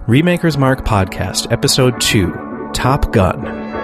Remaker's Mark Podcast, Episode 2, Top Gun.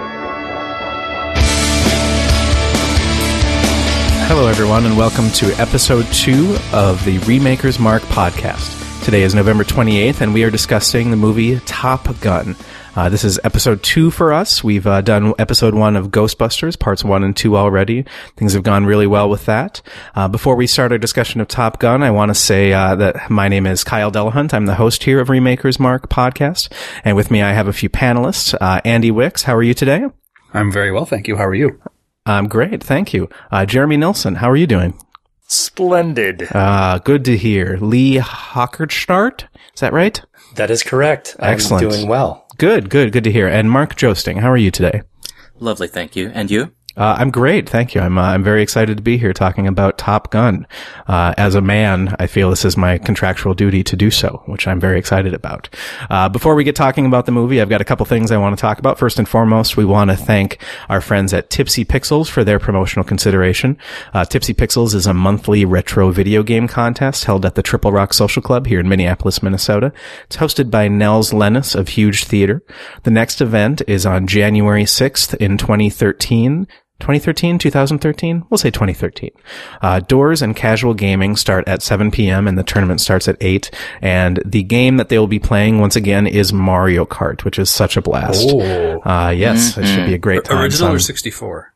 Hello, everyone, and welcome to Episode 2 of the Remaker's Mark Podcast. Today is November 28th, and we are discussing the movie Top Gun. This is Episode 2 for us. We've done Episode 1 of Ghostbusters, Parts 1 and 2 already. Things have gone really well with that. Before we start our discussion of Top Gun, I want to say that my name is Kyle Delahunt. I'm the host here of Remaker's Mark Podcast, and with me I have a few panelists. Andy Wicks, how are you today? I'm very well, thank you. How are you? I'm great, thank you. Jeremy Nilsson, how are you doing? Splendid. Good to hear. Lee Hockerstart, is that right? That is correct. Excellent. I'm doing well. Good to hear. And Mark Joesting, how are you today? Lovely, thank you. And you? I'm great, thank you. I'm very excited to be here talking about Top Gun. As a man, I feel this is my contractual duty to do so, which I'm very excited about. Before we get talking about the movie, I've got a couple things I want to talk about. First and foremost, we want to thank our friends at Tipsy Pixels for their promotional consideration. Tipsy Pixels is a monthly retro video game contest held at the Triple Rock Social Club here in Minneapolis, Minnesota. It's hosted by Nels Lennis of Huge Theater. The next event is on January 6th in 2013. 2013? We'll say 2013. Doors and casual gaming start at 7 p.m. and the tournament starts at 8. And the game that they will be playing, once again, is Mario Kart, which is such a blast. Yes, it should be a great time. Original or 64?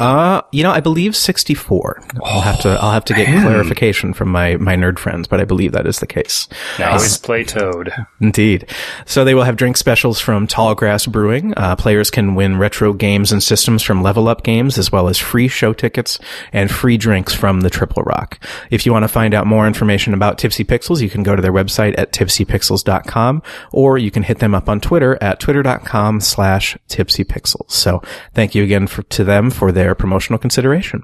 I believe 64. I'll have to get clarification from my nerd friends, but I believe that is the case. Now always play Toad. Indeed. So they will have drink specials from Tallgrass Brewing. Players can win retro games and systems from Level Up Games, as well as free show tickets and free drinks from the Triple Rock. If you want to find out more information about Tipsy Pixels, you can go to their website at tipsypixels.com, or you can hit them up on Twitter at twitter.com/tipsypixels. So thank you again to them for their promotional consideration.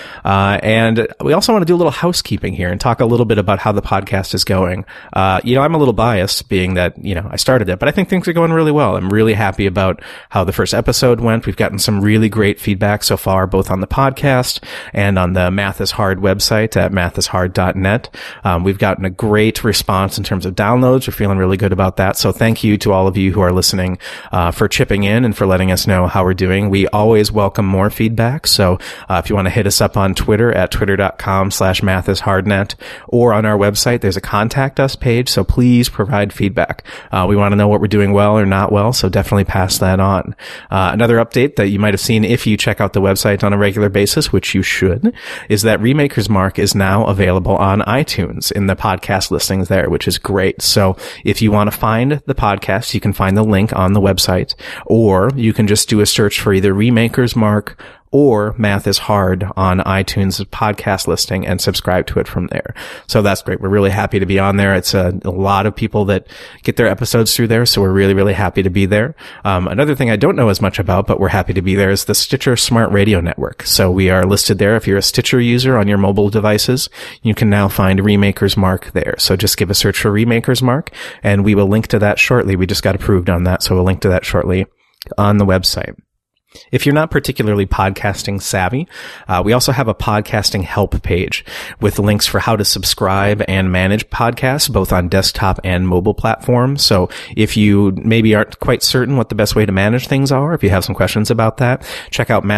And we also want to do a little housekeeping here and talk a little bit about how the podcast is going. I'm a little biased being that, I started it, but I think things are going really well. I'm really happy about how the first episode went. We've gotten some really great feedback so far, both on the podcast and on the Math is Hard website at mathishard.net. We've gotten a great response in terms of downloads. We're feeling really good about that. So thank you to all of you who are listening, for chipping in and for letting us know how we're doing. We always welcome more feedback. So if you want to hit us up on Twitter at twitter.com/mathishardnet, or on our website, there's a contact us page. So please provide feedback. We want to know what we're doing well or not well. So definitely pass that on. Another update that you might have seen if you check out the website on a regular basis, which you should, is that Remaker's Mark is now available on iTunes in the podcast listings there, which is great. So if you want to find the podcast, you can find the link on the website, or you can just do a search for either Remaker's Mark or Math is Hard on iTunes podcast listing and subscribe to it from there. So that's great. We're really happy to be on there. It's a lot of people that get their episodes through there, so we're really, really happy to be there. Another thing I don't know as much about, but we're happy to be there, is the Stitcher Smart Radio Network. So we are listed there. If you're a Stitcher user on your mobile devices, you can now find Remaker's Mark there. So just give a search for Remaker's Mark, and we will link to that shortly. We just got approved on that, so we'll link to that shortly on the website. If you're not particularly podcasting savvy, we also have a podcasting help page with links for how to subscribe and manage podcasts, both on desktop and mobile platforms. So if you maybe aren't quite certain what the best way to manage things are, if you have some questions about that, check out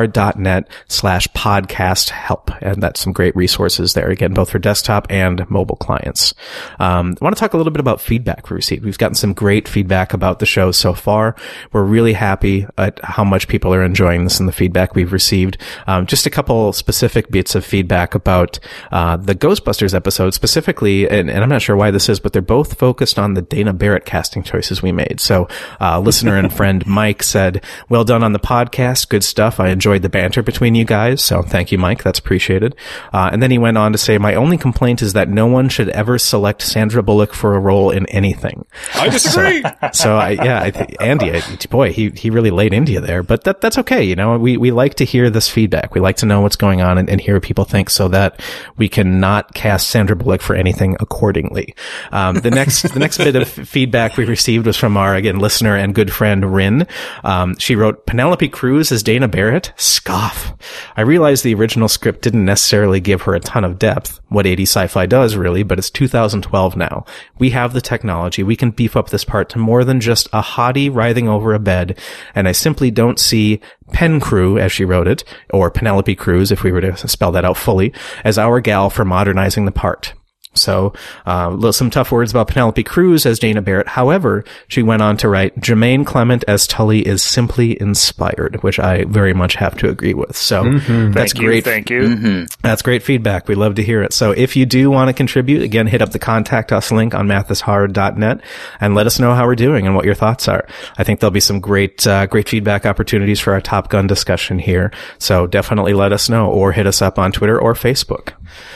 mathishard.net/podcast help. And that's some great resources there, again, both for desktop and mobile clients. I want to talk a little bit about feedback we received. We've gotten some great feedback about the show so far. We're really happy at how much people are enjoying this and the feedback we've received. Just a couple specific bits of feedback about the Ghostbusters episode specifically, and I'm not sure why this is, but they're both focused on the Dana Barrett casting choices we made. So listener and friend Mike said, "Well done on the podcast. Good stuff. I enjoyed the banter between you guys." So thank you, Mike. That's appreciated. And then he went on to say, "My only complaint is that no one should ever select Sandra Bullock for a role in anything." I disagree. So Andy, boy, he really laid into you there. but that's okay. You know, we like to hear this feedback. We like to know what's going on and hear what people think so that we can not cast Sandra Bullock for anything accordingly. The next bit of feedback we received was from our, again, listener and good friend, Rin. She wrote, Penelope Cruz as Dana Barrett? Scoff. I realize the original script didn't necessarily give her a ton of depth, what 80s sci-fi does really, but it's 2012 now. We have the technology. We can beef up this part to more than just a hottie writhing over a bed, and I simply don't see Pen Crew, as she wrote it, or Penelope Cruz, if we were to spell that out fully, as our gal for modernizing the part. So, some tough words about Penelope Cruz as Dana Barrett. However, she went on to write, Jermaine Clement as Tully is simply inspired, which I very much have to agree with. So, that's great. Thank you. That's great feedback. We love to hear it. So if you do want to contribute, again, hit up the contact us link on mathishard.net and let us know how we're doing and what your thoughts are. I think there'll be some great feedback opportunities for our Top Gun discussion here. So definitely let us know or hit us up on Twitter or Facebook.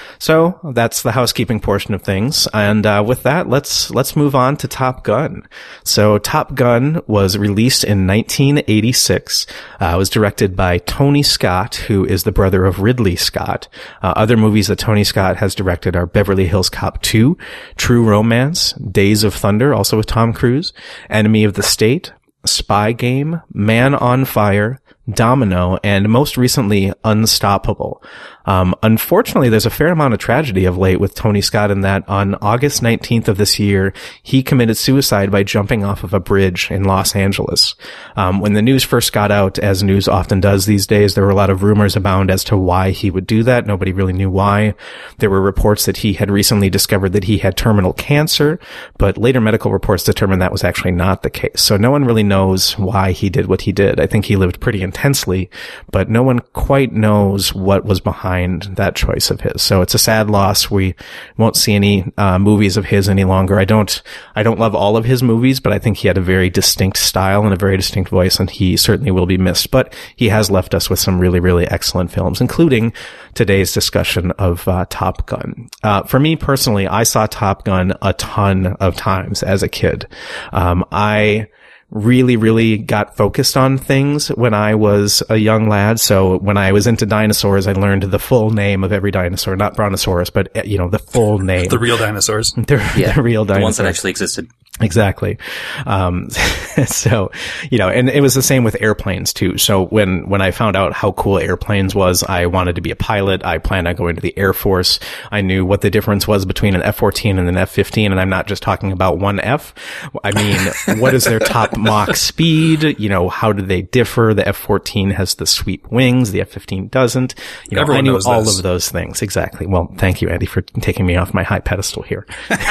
So that's the housekeeping portion of things. And with that, let's move on to Top Gun. So Top Gun was released in 1986. It was directed by Tony Scott, who is the brother of Ridley Scott. Other movies that Tony Scott has directed are Beverly Hills Cop 2, True Romance, Days of Thunder, also with Tom Cruise, Enemy of the State, Spy Game, Man on Fire, Domino, and most recently, Unstoppable. Unfortunately, there's a fair amount of tragedy of late with Tony Scott in that on August 19th of this year, he committed suicide by jumping off of a bridge in Los Angeles. When the news first got out, as news often does these days, there were a lot of rumors abound as to why he would do that. Nobody really knew why. There were reports that he had recently discovered that he had terminal cancer, but later medical reports determined that was actually not the case. So no one really knows why he did what he did. I think he lived pretty intensely, but no one quite knows what was behind that choice of his. So it's a sad loss. We won't see any movies of his any longer. I don't love all of his movies, but I think he had a very distinct style and a very distinct voice, and he certainly will be missed. But he has left us with some really, really excellent films, including today's discussion of Top Gun. For me personally, I saw Top Gun a ton of times as a kid. I really got focused on things when I was a young lad. So when I was into dinosaurs, I learned the full name of every dinosaur, not Brontosaurus, but, the full name. The real dinosaurs. The real dinosaurs. The ones that actually existed. Exactly. So, and it was the same with airplanes too. So when I found out how cool airplanes was, I wanted to be a pilot. I planned on going to the Air Force. I knew what the difference was between an F-14 and an F-15. And I'm not just talking about one F. I mean, what is their top Mach speed? How do they differ? The F-14 has the sweep wings. The F-15 doesn't. Everyone I knew knows all this. of those things. Exactly. Well, thank you, Andy, for taking me off my high pedestal here.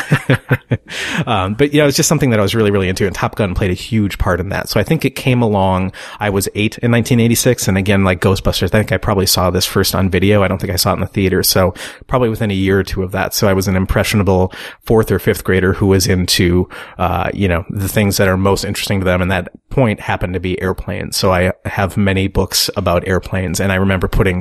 But it's just something that I was really into, and Top Gun played a huge part in that. So I think it came along. I was 8 in 1986, and again, like Ghostbusters, I think I probably saw this first on video. I don't think I saw it in the theater. So probably within a year or two of that. So I was an impressionable 4th or 5th grader who was into, the things that are most interesting to them. And that point happened to be airplanes. So I have many books about airplanes, and I remember putting,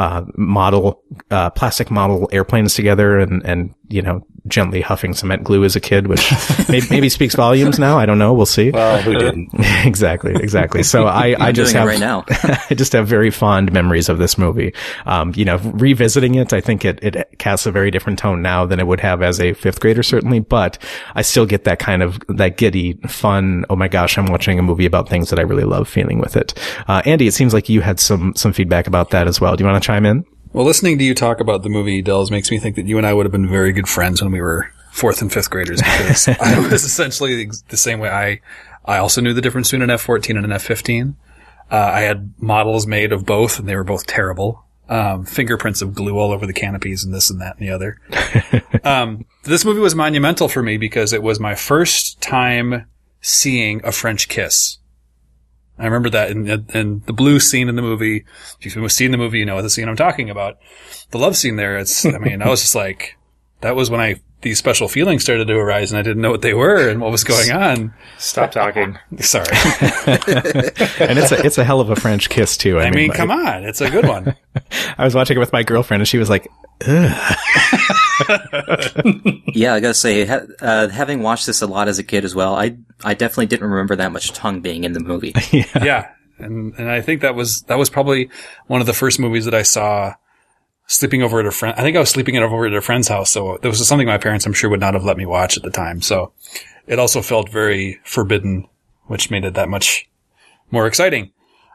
plastic model airplanes together and gently huffing cement glue as a kid, which maybe speaks volumes now. I don't know. We'll see. Well, who didn't? Exactly. So I just have, right now. I just have very fond memories of this movie. Revisiting it, I think it casts a very different tone now than it would have as a 5th grader, certainly, but I still get that kind of, that giddy, fun, oh my gosh, I'm watching a movie about things that I really love feeling with it. Andy, it seems like you had some feedback about that as well. Do you want to chime in? Well, listening to you talk about the movie, Dells, makes me think that you and I would have been very good friends when we were 4th and 5th graders, because I was essentially the same way. I also knew the difference between an F-14 and an F-15. I had models made of both, and they were both terrible. Fingerprints of glue all over the canopies and this and that and the other. This movie was monumental for me because it was my first time seeing a French kiss. I remember that in the blue scene in the movie. If you've seen the movie, you know the scene I'm talking about. The love scene there, I was just like, that was when these special feelings started to arise and I didn't know what they were and what was going on. Stop talking. Sorry. And it's a hell of a French kiss too. I mean, come on. It's a good one. I was watching it with my girlfriend and she was like, ugh. Yeah, I gotta say, having watched this a lot as a kid as well, I definitely didn't remember that much tongue being in the movie. Yeah. And I think that was probably one of the first movies that I saw sleeping over at a friend. I think I was sleeping over at a friend's house. So there was something my parents, I'm sure, would not have let me watch at the time. So it also felt very forbidden, which made it that much more exciting.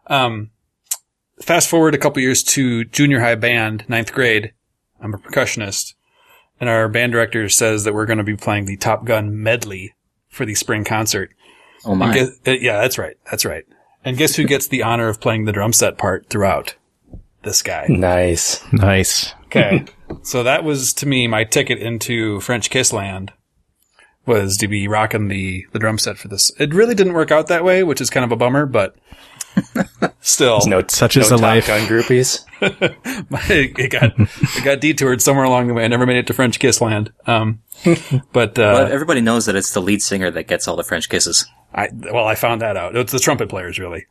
Fast forward a couple years to junior high band, 9th grade. I'm a percussionist, and our band director says that we're going to be playing the Top Gun medley for the spring concert. Oh my. Yeah, that's right. That's right. And guess who gets the honor of playing the drum set part throughout? This guy. Nice. Okay. So that was, to me, my ticket into French Kiss Land, was to be rocking the drum set for this. It really didn't work out that way, which is kind of a bummer, but still. Such is the life. Top Gun groupies. It got detoured somewhere along the way. I never made it to French Kiss Land. But everybody knows that it's the lead singer that gets all the French kisses. I found that out. It's the trumpet players, really.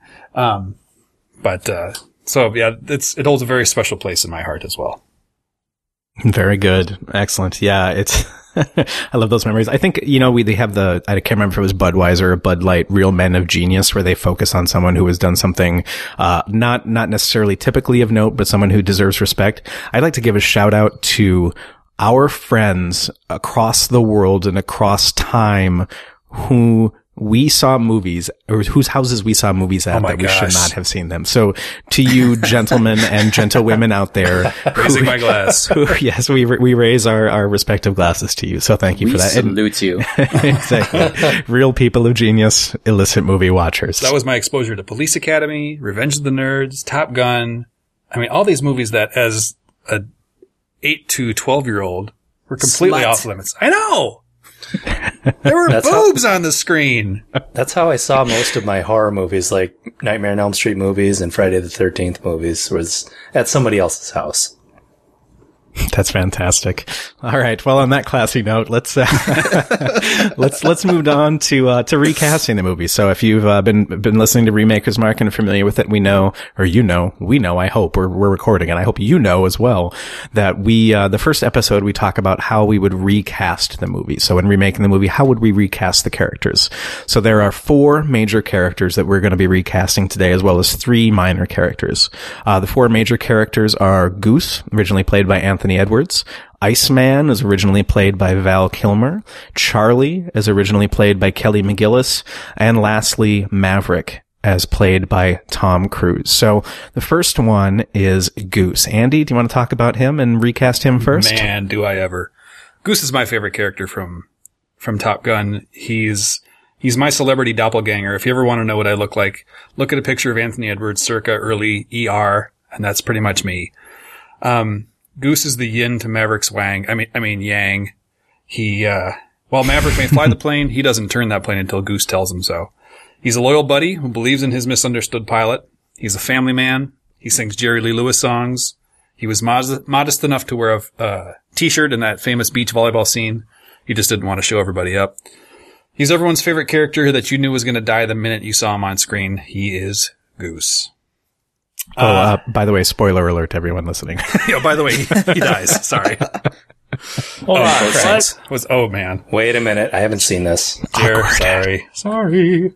So yeah, it holds a very special place in my heart as well. Very good. Excellent. Yeah, it's, I love those memories. I think, they have I can't remember if it was Budweiser or Bud Light, Real Men of Genius, where they focus on someone who has done something, not necessarily typically of note, but someone who deserves respect. I'd like to give a shout out to our friends across the world and across time who we saw movies, or whose houses we saw movies at that we should not have seen them. So to you gentlemen and gentlewomen out there, raising my glass. Yes, we raise our respective glasses to you. So thank you for that. Salute you. Exactly. Real people of genius, illicit movie watchers. That was my exposure to Police Academy, Revenge of the Nerds, Top Gun. I mean, all these movies that as a 8 to 12-year-old were completely off limits. I know! There were boobs on the screen. That's how I saw most of my horror movies, like Nightmare on Elm Street movies and Friday the 13th movies, was at somebody else's house. That's fantastic. All right. Well, on that classy note, let's move on to recasting the movie. So if you've been listening to Remakers Mark and familiar with it, we know, I hope we're recording, and I hope you know as well that the first episode we talk about how we would recast the movie. So in remaking the movie, how would we recast the characters? So there are 4 major characters that we're going to be recasting today, as well as 3 minor characters. The 4 major characters are Goose, originally played by Anthony Edwards. Iceman is originally played by Val Kilmer. Charlie is originally played by Kelly McGillis. And lastly, Maverick, as played by Tom Cruise. So the first one is Goose. Andy, do you want to talk about him and recast him first? Man, do I ever. Goose is my favorite character from Top Gun. He's my celebrity doppelganger. If you ever want to know what I look like, look at a picture of Anthony Edwards circa early ER, and that's pretty much me. Goose is the yin to Maverick's yang. While Maverick may fly the plane, he doesn't turn that plane until Goose tells him so. He's a loyal buddy who believes in his misunderstood pilot. He's a family man. He sings Jerry Lee Lewis songs. He was modest enough to wear a t-shirt in that famous beach volleyball scene. He just didn't want to show everybody up. He's everyone's favorite character that you knew was going to die the minute you saw him on screen. He is Goose. By the way, spoiler alert to everyone listening. By the way, he dies. Sorry. Oh man. Wait a minute. I haven't seen this. Sorry.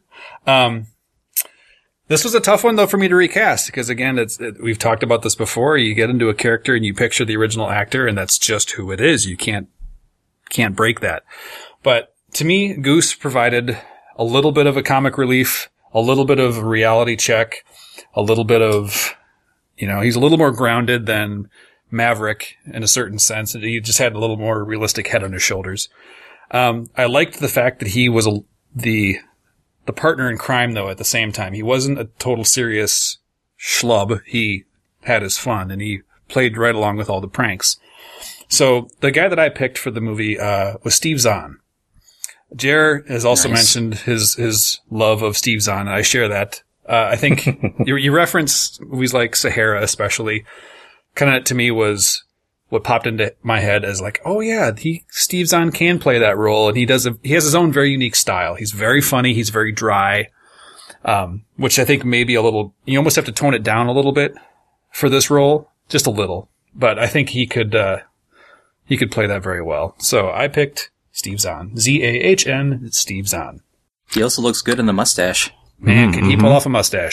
This was a tough one though for me to recast because again, we've talked about this before. You get into a character and you picture the original actor and that's just who it is. You can't break that. But to me, Goose provided a little bit of a comic relief, a little bit of a reality check, a little bit of, he's a little more grounded than Maverick in a certain sense. He just had a little more realistic head on his shoulders. I liked the fact that he was the partner in crime though at the same time. He wasn't a total serious schlub. He had his fun and he played right along with all the pranks. So the guy that I picked for the movie, was Steve Zahn. Jer has also mentioned his love of Steve Zahn, and I share that. I think you reference movies like Sahara especially, kind of to me was what popped into my head as like, oh yeah, Steve Zahn can play that role, and he has his own very unique style. He's very funny, he's very dry, which I think maybe a little, you almost have to tone it down a little bit for this role, just a little. But I think he could play that very well. So I picked Steve Zahn. Zahn, Steve Zahn. He also looks good in the mustache. Man, can he pull off a mustache?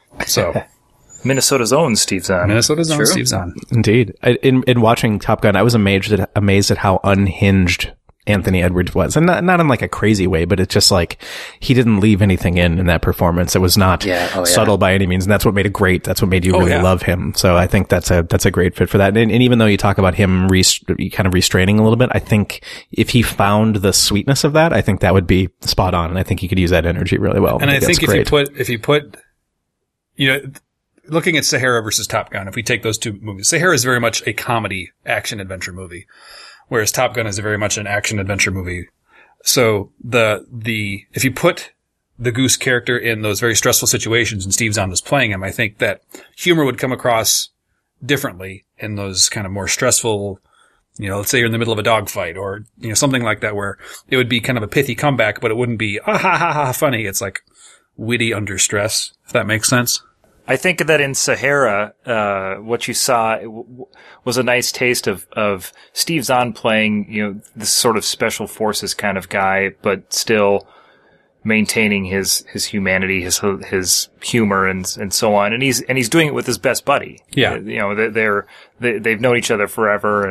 So Minnesota's own Steve Zahn. Minnesota's own True. Steve Zahn. Indeed. In watching Top Gun, I was amazed at how unhinged Anthony Edwards was. And not in like a crazy way, but it's just like he didn't leave anything in that performance. It was not subtle by any means. And that's what made it great. That's what made you really love him. So I think that's a great fit for that. And even though you talk about him kind of restraining a little bit, I think if he found the sweetness of that, I think that would be spot on. And I think he could use that energy really well. And I think if you put, you know, looking at Sahara versus Top Gun, if we take those two movies, Sahara is very much a comedy action adventure movie, whereas Top Gun is very much an action adventure movie. So if you put the Goose character in those very stressful situations and Steve Zahn was playing him, I think that humor would come across differently in those kind of more stressful, you know, let's say you're in the middle of a dogfight or, you know, something like that where it would be kind of a pithy comeback, but it wouldn't be, ha ha ha funny. It's like witty under stress, if that makes sense. I think that in Sahara, what you saw was a nice taste of Steve Zahn playing, you know, this sort of special forces kind of guy, but still maintaining his humanity, his humor and so on. And he's doing it with his best buddy. Yeah. You know, they've known each other forever.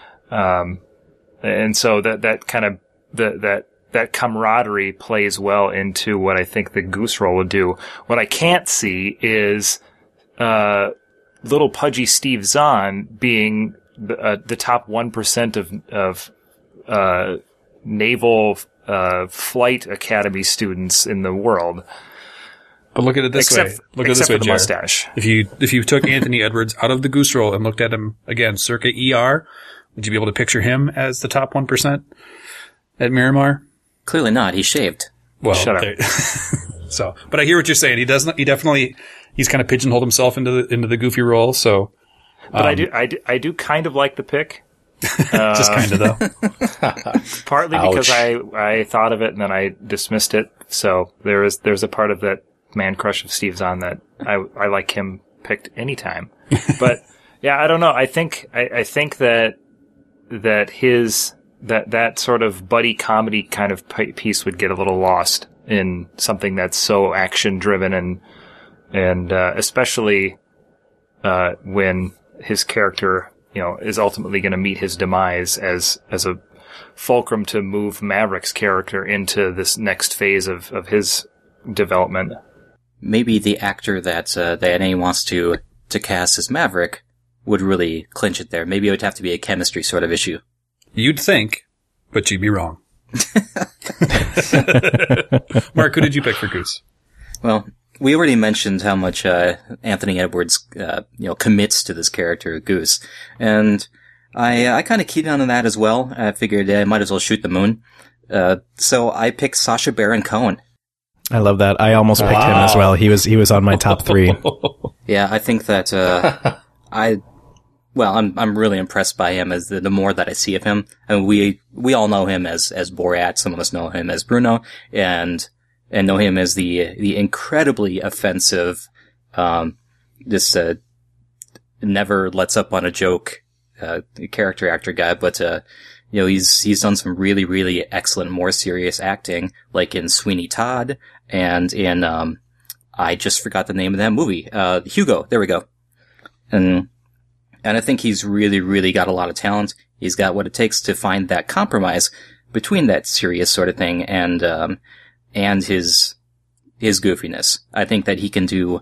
And so that kind of, that camaraderie plays well into what I think the Goose role would do. What I can't see is little pudgy Steve Zahn being the top 1% of naval flight academy students in the world. But look at it this way. Look at it this way, for the Jared. mustache. If you took Anthony Edwards out of the Goose role and looked at him again, circa ER, would you be able to picture him as the top 1% at Miramar? Clearly not. He shaved. Well, Shut up. So, but I hear what you're saying. He's kind of pigeonholed himself into the goofy role. So, But I do kind of like the pick. just kind of though. Partly because I thought of it and then I dismissed it. So there's a part of that man crush of Steve Zahn that I like him picked anytime. But yeah, I don't know. I think that his that sort of buddy comedy kind of piece would get a little lost in something that's so action driven and especially when his character, you know, is ultimately going to meet his demise as a fulcrum to move Maverick's character into this next phase of his development. Maybe the actor that A&E wants to cast as Maverick would really clinch it there. Maybe it would have to be a chemistry sort of issue. You'd think, but you'd be wrong. Mark, who did you pick for Goose? Well, we already mentioned how much Anthony Edwards, commits to this character, Goose, and I kind of keyed on that as well. I figured I might as well shoot the moon, so I picked Sacha Baron Cohen. I love that. I almost picked him as well. He was on my top 3. Yeah, I think that I'm really impressed by him as the more that I see of him. And we all know him as Borat. Some of us know him as Bruno, and know him as the incredibly offensive, never lets up on a joke, character actor guy. But, he's done some really, really excellent, more serious acting, like in Sweeney Todd and in, I just forgot the name of that movie. Hugo. There we go. And I think he's really, really got a lot of talent. He's got what it takes to find that compromise between that serious sort of thing and his goofiness. I think that he can do,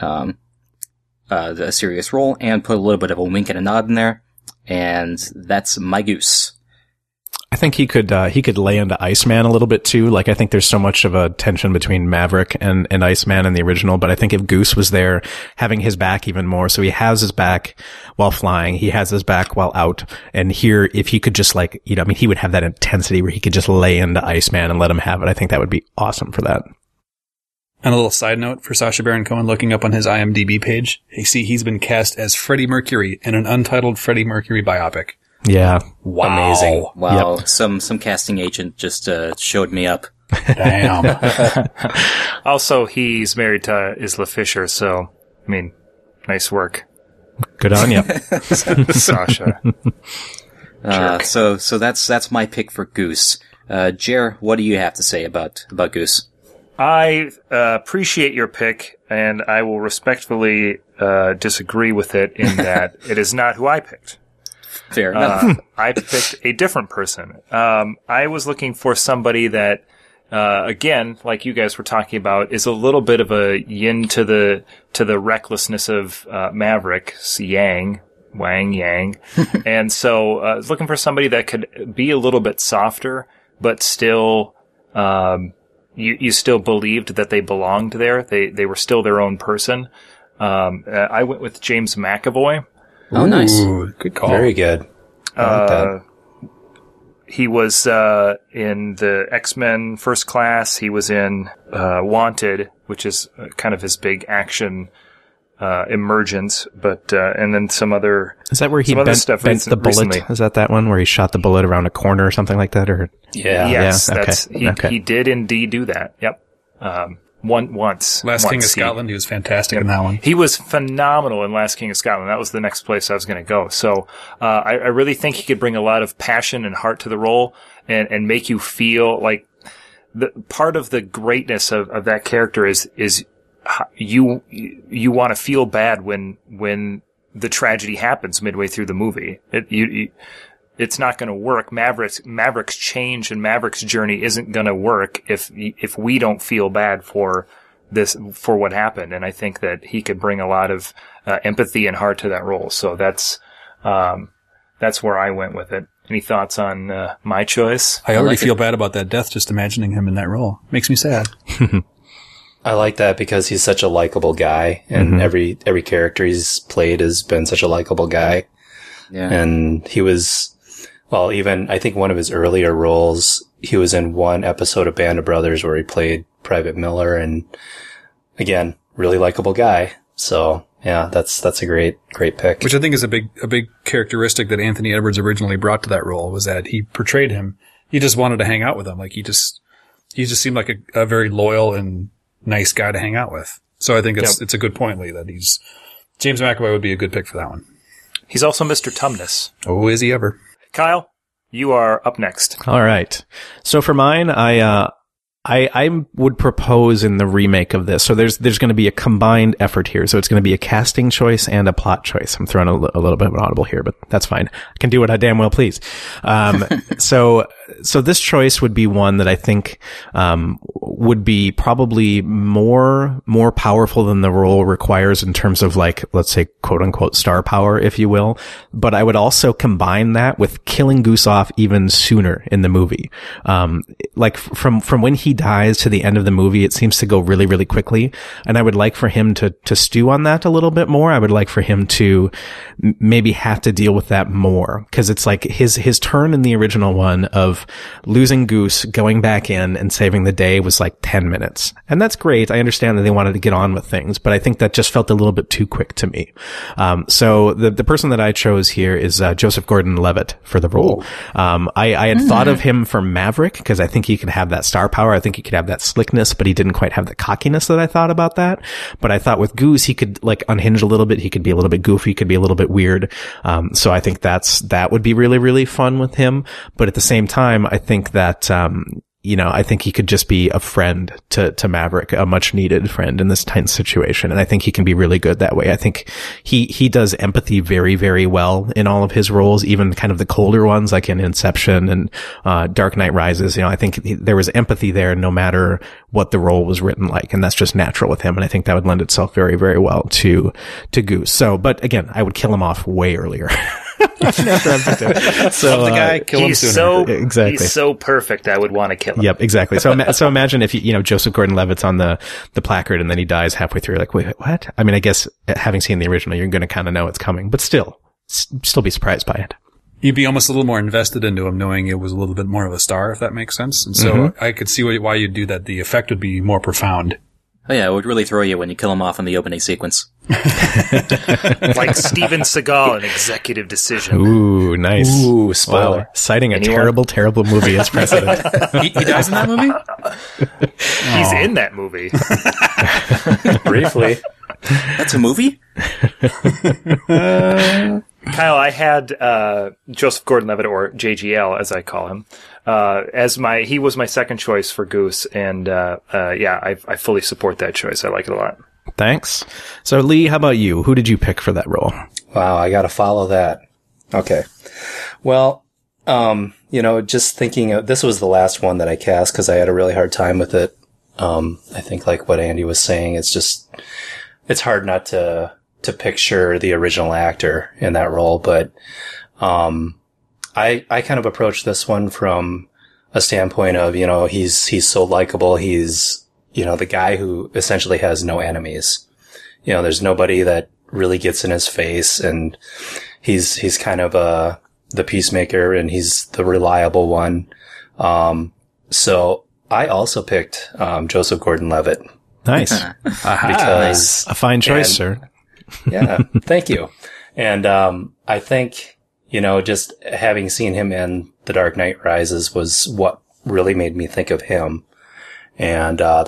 the serious role and put a little bit of a wink and a nod in there. And that's my Goose. I think he could lay into Iceman a little bit too. Like, I think there's so much of a tension between Maverick and Iceman in the original, but I think if Goose was there, having his back even more, so he has his back while flying, he has his back while out, and here, if he could just he would have that intensity where he could just lay into Iceman and let him have it. I think that would be awesome for that. And a little side note for Sacha Baron Cohen, looking up on his IMDb page, you see he's been cast as Freddie Mercury in an untitled Freddie Mercury biopic. Yeah. Wow. Amazing. Wow. Yep. Some casting agent just showed me up. Damn. Also, he's married to Isla Fisher, so, I mean, nice work. Good on you. Sasha. So that's my pick for Goose. Jer, what do you have to say about Goose? I appreciate your pick, and I will respectfully disagree with it in that it is not who I picked. Fair enough. I picked a different person. I was looking for somebody that, again, like you guys were talking about, is a little bit of a yin to the recklessness of Maverick, Wang Yang. And so I was looking for somebody that could be a little bit softer, but still, you still believed that they belonged there. They were still their own person. I went with James McAvoy. Oh, nice. Ooh, good call. Very good. I like that. He was in the X-Men First Class. He was in Wanted, which is kind of his big action emergence, but and then some other. Is that where he bent the bullet? Recently. Is that one where he shot the bullet around a corner or something like that? Or yes, yeah, okay. He did indeed do that. Yep. Once. King of Scotland, he was fantastic in that one. He was phenomenal in Last King of Scotland. That was the next place I was going to go. So, I really think he could bring a lot of passion and heart to the role and make you feel like the part of the greatness of that character is you want to feel bad when the tragedy happens midway through the movie. It's not going to work. Maverick's change and Maverick's journey isn't going to work if we don't feel bad for what happened. And I think that he could bring a lot of empathy and heart to that role. So that's where I went with it. Any thoughts on my choice? I already feel bad about that death just imagining him in that role. Makes me sad. I like that because he's such a likable guy, and every character he's played has been such a likable guy. Yeah. And he was, well, even I think one of his earlier roles, he was in one episode of Band of Brothers where he played Private Miller, and again, really likable guy. So yeah, that's a great pick. Which I think is a big characteristic that Anthony Edwards originally brought to that role, was that he portrayed him. He just wanted to hang out with him. Like he just seemed like a very loyal and nice guy to hang out with. So I think it's a good point, Lee, that James McAvoy would be a good pick for that one. He's also Mr. Tumnus. Oh, is he ever? Kyle, you are up next. All right. So for mine, I would propose in the remake of this. So there's going to be a combined effort here. So it's going to be a casting choice and a plot choice. I'm throwing a little bit of an audible here, but that's fine. I can do what I damn well please. So this choice would be one that I think, would be probably more powerful than the role requires in terms of, like, let's say, quote unquote star power, if you will. But I would also combine that with killing Goose off even sooner in the movie. Like from when he dies to the end of the movie, it seems to go really, really quickly. And I would like for him to stew on that a little bit more. I would like for him to maybe have to deal with that more. Cause it's like his turn in the original one of losing Goose, going back in and saving the day was like 10 minutes. And that's great. I understand that they wanted to get on with things, but I think that just felt a little bit too quick to me. So the person that I chose here is Joseph Gordon-Levitt for the role. I had thought of him for Maverick because I think he could have that star power. I think he could have that slickness, but he didn't quite have the cockiness that I thought about that. But I thought with Goose, he could like unhinge a little bit. He could be a little bit goofy, could be a little bit weird. So I think that would be really, really fun with him. But at the same time, I think that, I think he could just be a friend to Maverick, a much needed friend in this tense situation. And I think he can be really good that way. I think he does empathy very, very well in all of his roles, even kind of the colder ones like in Inception and, Dark Knight Rises. I think there was empathy there no matter what the role was written like. And that's just natural with him. And I think that would lend itself very, very well to Goose. So, but again, I would kill him off way earlier. So the guy, kill him sooner. Exactly. He's so perfect. I would want to kill him. Yep, exactly. So imagine if Joseph Gordon-Levitt's on the placard and then he dies halfway through. Like, wait, what? I mean, I guess having seen the original, you're going to kind of know it's coming, but still be surprised by it. You'd be almost a little more invested into him, knowing it was a little bit more of a star, if that makes sense. And so I could see why you'd do that. The effect would be more profound. Oh yeah, it would really throw you when you kill him off in the opening sequence. Like Steven Seagal in Executive Decision. Ooh, nice. Ooh, spoiler. Wow. Citing a terrible, terrible movie as precedent. He dies in that movie? He's in that movie. Briefly. That's a movie? Kyle, I had Joseph Gordon-Levitt, or JGL as I call him, he was my second choice for Goose, and I fully support that choice. I like it a lot. Thanks. So Lee, how about you? Who did you pick for that role? Wow, I got to follow that. Okay. Well, just thinking this was the last one that I cast because I had a really hard time with it. I think like what Andy was saying, it's hard not to picture the original actor in that role, but I kind of approached this one from a standpoint of, he's so likable. He's, the guy who essentially has no enemies. There's nobody that really gets in his face, and he's kind of the peacemaker, and he's the reliable one. So I also picked Joseph Gordon-Levitt. Nice. Because a fine choice, sir. Yeah, thank you. And I think, just having seen him in The Dark Knight Rises was what really made me think of him. And I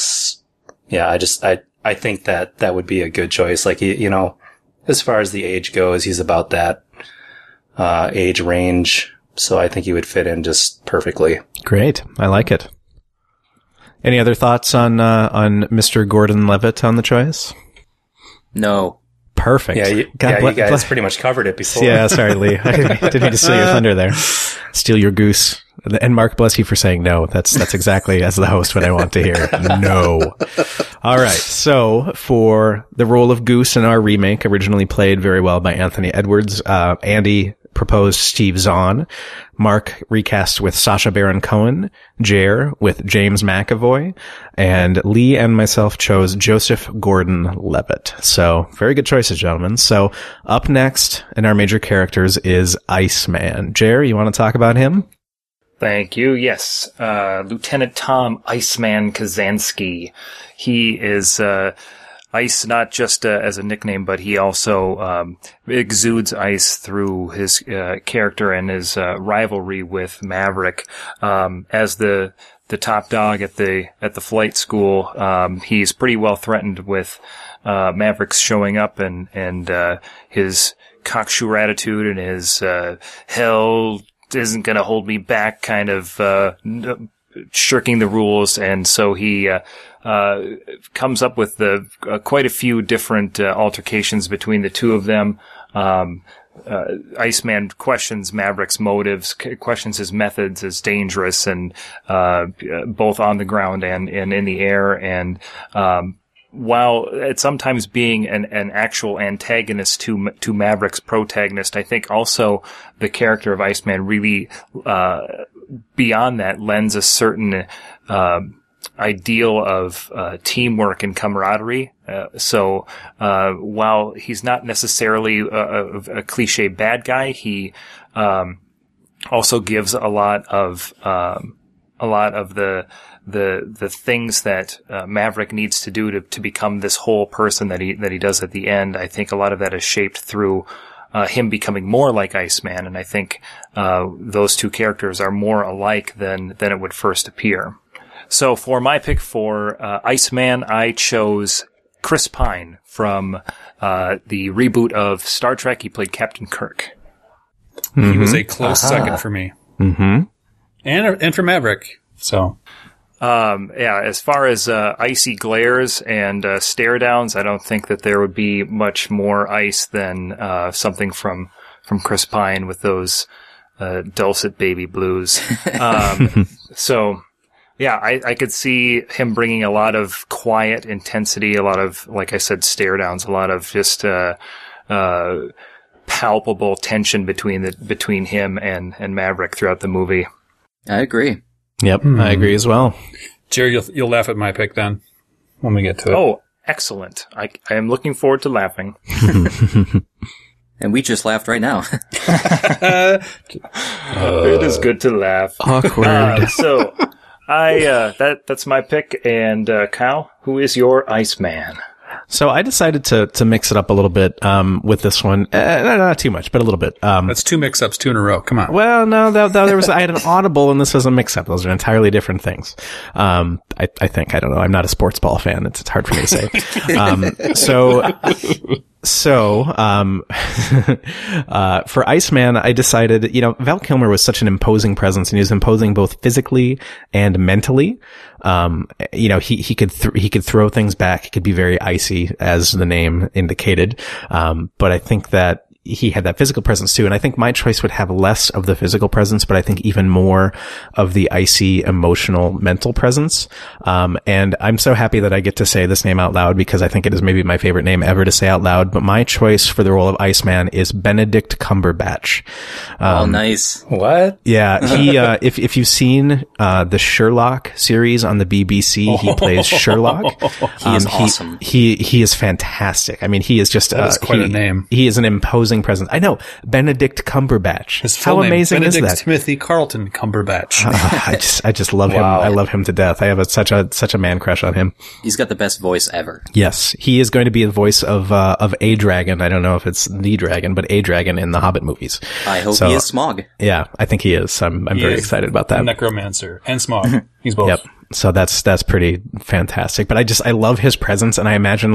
think that would be a good choice. Like, as far as the age goes, he's about that age range. So I think he would fit in just perfectly. Great. I like it. Any other thoughts on Mr. Gordon-Levitt on the choice? No. Perfect. Yeah, you guys pretty much covered it before. Yeah, sorry, Lee. I didn't mean to steal your thunder there. Steal your goose. And Mark, bless you for saying no. That's exactly as the host what I want to hear. No. All right. So for the role of Goose in our remake, originally played very well by Anthony Edwards, Andy proposed Steve Zahn. Mark recast with Sacha Baron Cohen, Jer with James McAvoy, and Lee and myself chose Joseph Gordon-Levitt. So very good choices, gentlemen. So up next in our major characters is Iceman. Jer, you want to talk about him? Thank you. Yes. Lieutenant Tom Iceman Kazansky. He is ice not just as a nickname, but he also exudes ice through his character and his rivalry with Maverick. As the top dog at the flight school, he's pretty well threatened with Maverick's showing up and his cocksure attitude and his hell isn't going to hold me back kind of shirking the rules. And so he comes up with quite a few different altercations between the two of them. Iceman questions Maverick's motives, questions his methods as dangerous, and both on the ground and in the air. And while at sometimes being an actual antagonist to Maverick's protagonist, I think also the character of Iceman really, beyond that, lends a certain ideal of teamwork and camaraderie. So while he's not necessarily a cliche bad guy, he also gives a lot of the things that Maverick needs to do to become this whole person that he does at the end. I think a lot of that is shaped through him becoming more like Iceman, and I think those two characters are more alike than it would first appear. So for my pick for Iceman, I chose Chris Pine from the reboot of Star Trek. He played Captain Kirk. Mm-hmm. He was a close second for me. Mm-hmm. And for Maverick. So, as far as icy glares and stare downs, I don't think that there would be much more ice than something from Chris Pine with those dulcet baby blues. So, yeah, I could see him bringing a lot of quiet intensity, a lot of, like I said, stare downs, a lot of just palpable tension between him and Maverick throughout the movie. I agree. Yep, I agree as well. Jerry, you'll laugh at my pick then when we get to it. Oh, excellent. I am looking forward to laughing. And we just laughed right now. It is good to laugh. Awkward. So, that's my pick. And Kyle, who is your Iceman? So I decided to mix it up a little bit with this one. Not too much, but a little bit. That's two mix-ups, two in a row. Come on. Well, no, there was I had an audible and this was a mix-up. Those are entirely different things. I think. I don't know. I'm not a sports ball fan. It's hard for me to say. So, for Iceman, I decided, Val Kilmer was such an imposing presence, and he was imposing both physically and mentally. He could throw things back. He could be very icy, as the name indicated. But I think that he had that physical presence too. And I think my choice would have less of the physical presence, but I think even more of the icy, emotional, mental presence. And I'm so happy that I get to say this name out loud because I think it is maybe my favorite name ever to say out loud. But my choice for the role of Iceman is Benedict Cumberbatch. Oh, nice. What? Yeah. He, if you've seen, the Sherlock series on the BBC, he plays Sherlock. He is awesome. He is fantastic. I mean, he is just, that is quite a name. He is an imposing presence. I know. Benedict Cumberbatch. His full How name, amazing Benedict is that? Timothy Carlton Cumberbatch. I just love him. Wow. I love him to death. I have such a man crush on him. He's got the best voice ever. Yes. He is going to be the voice of a dragon. I don't know if it's the dragon, but a dragon in the Hobbit movies. I hope he is Smaug. Yeah, I think he is. I'm very excited about that. Necromancer and Smaug. He's both. Yep. So that's pretty fantastic. But I love his presence, and I imagine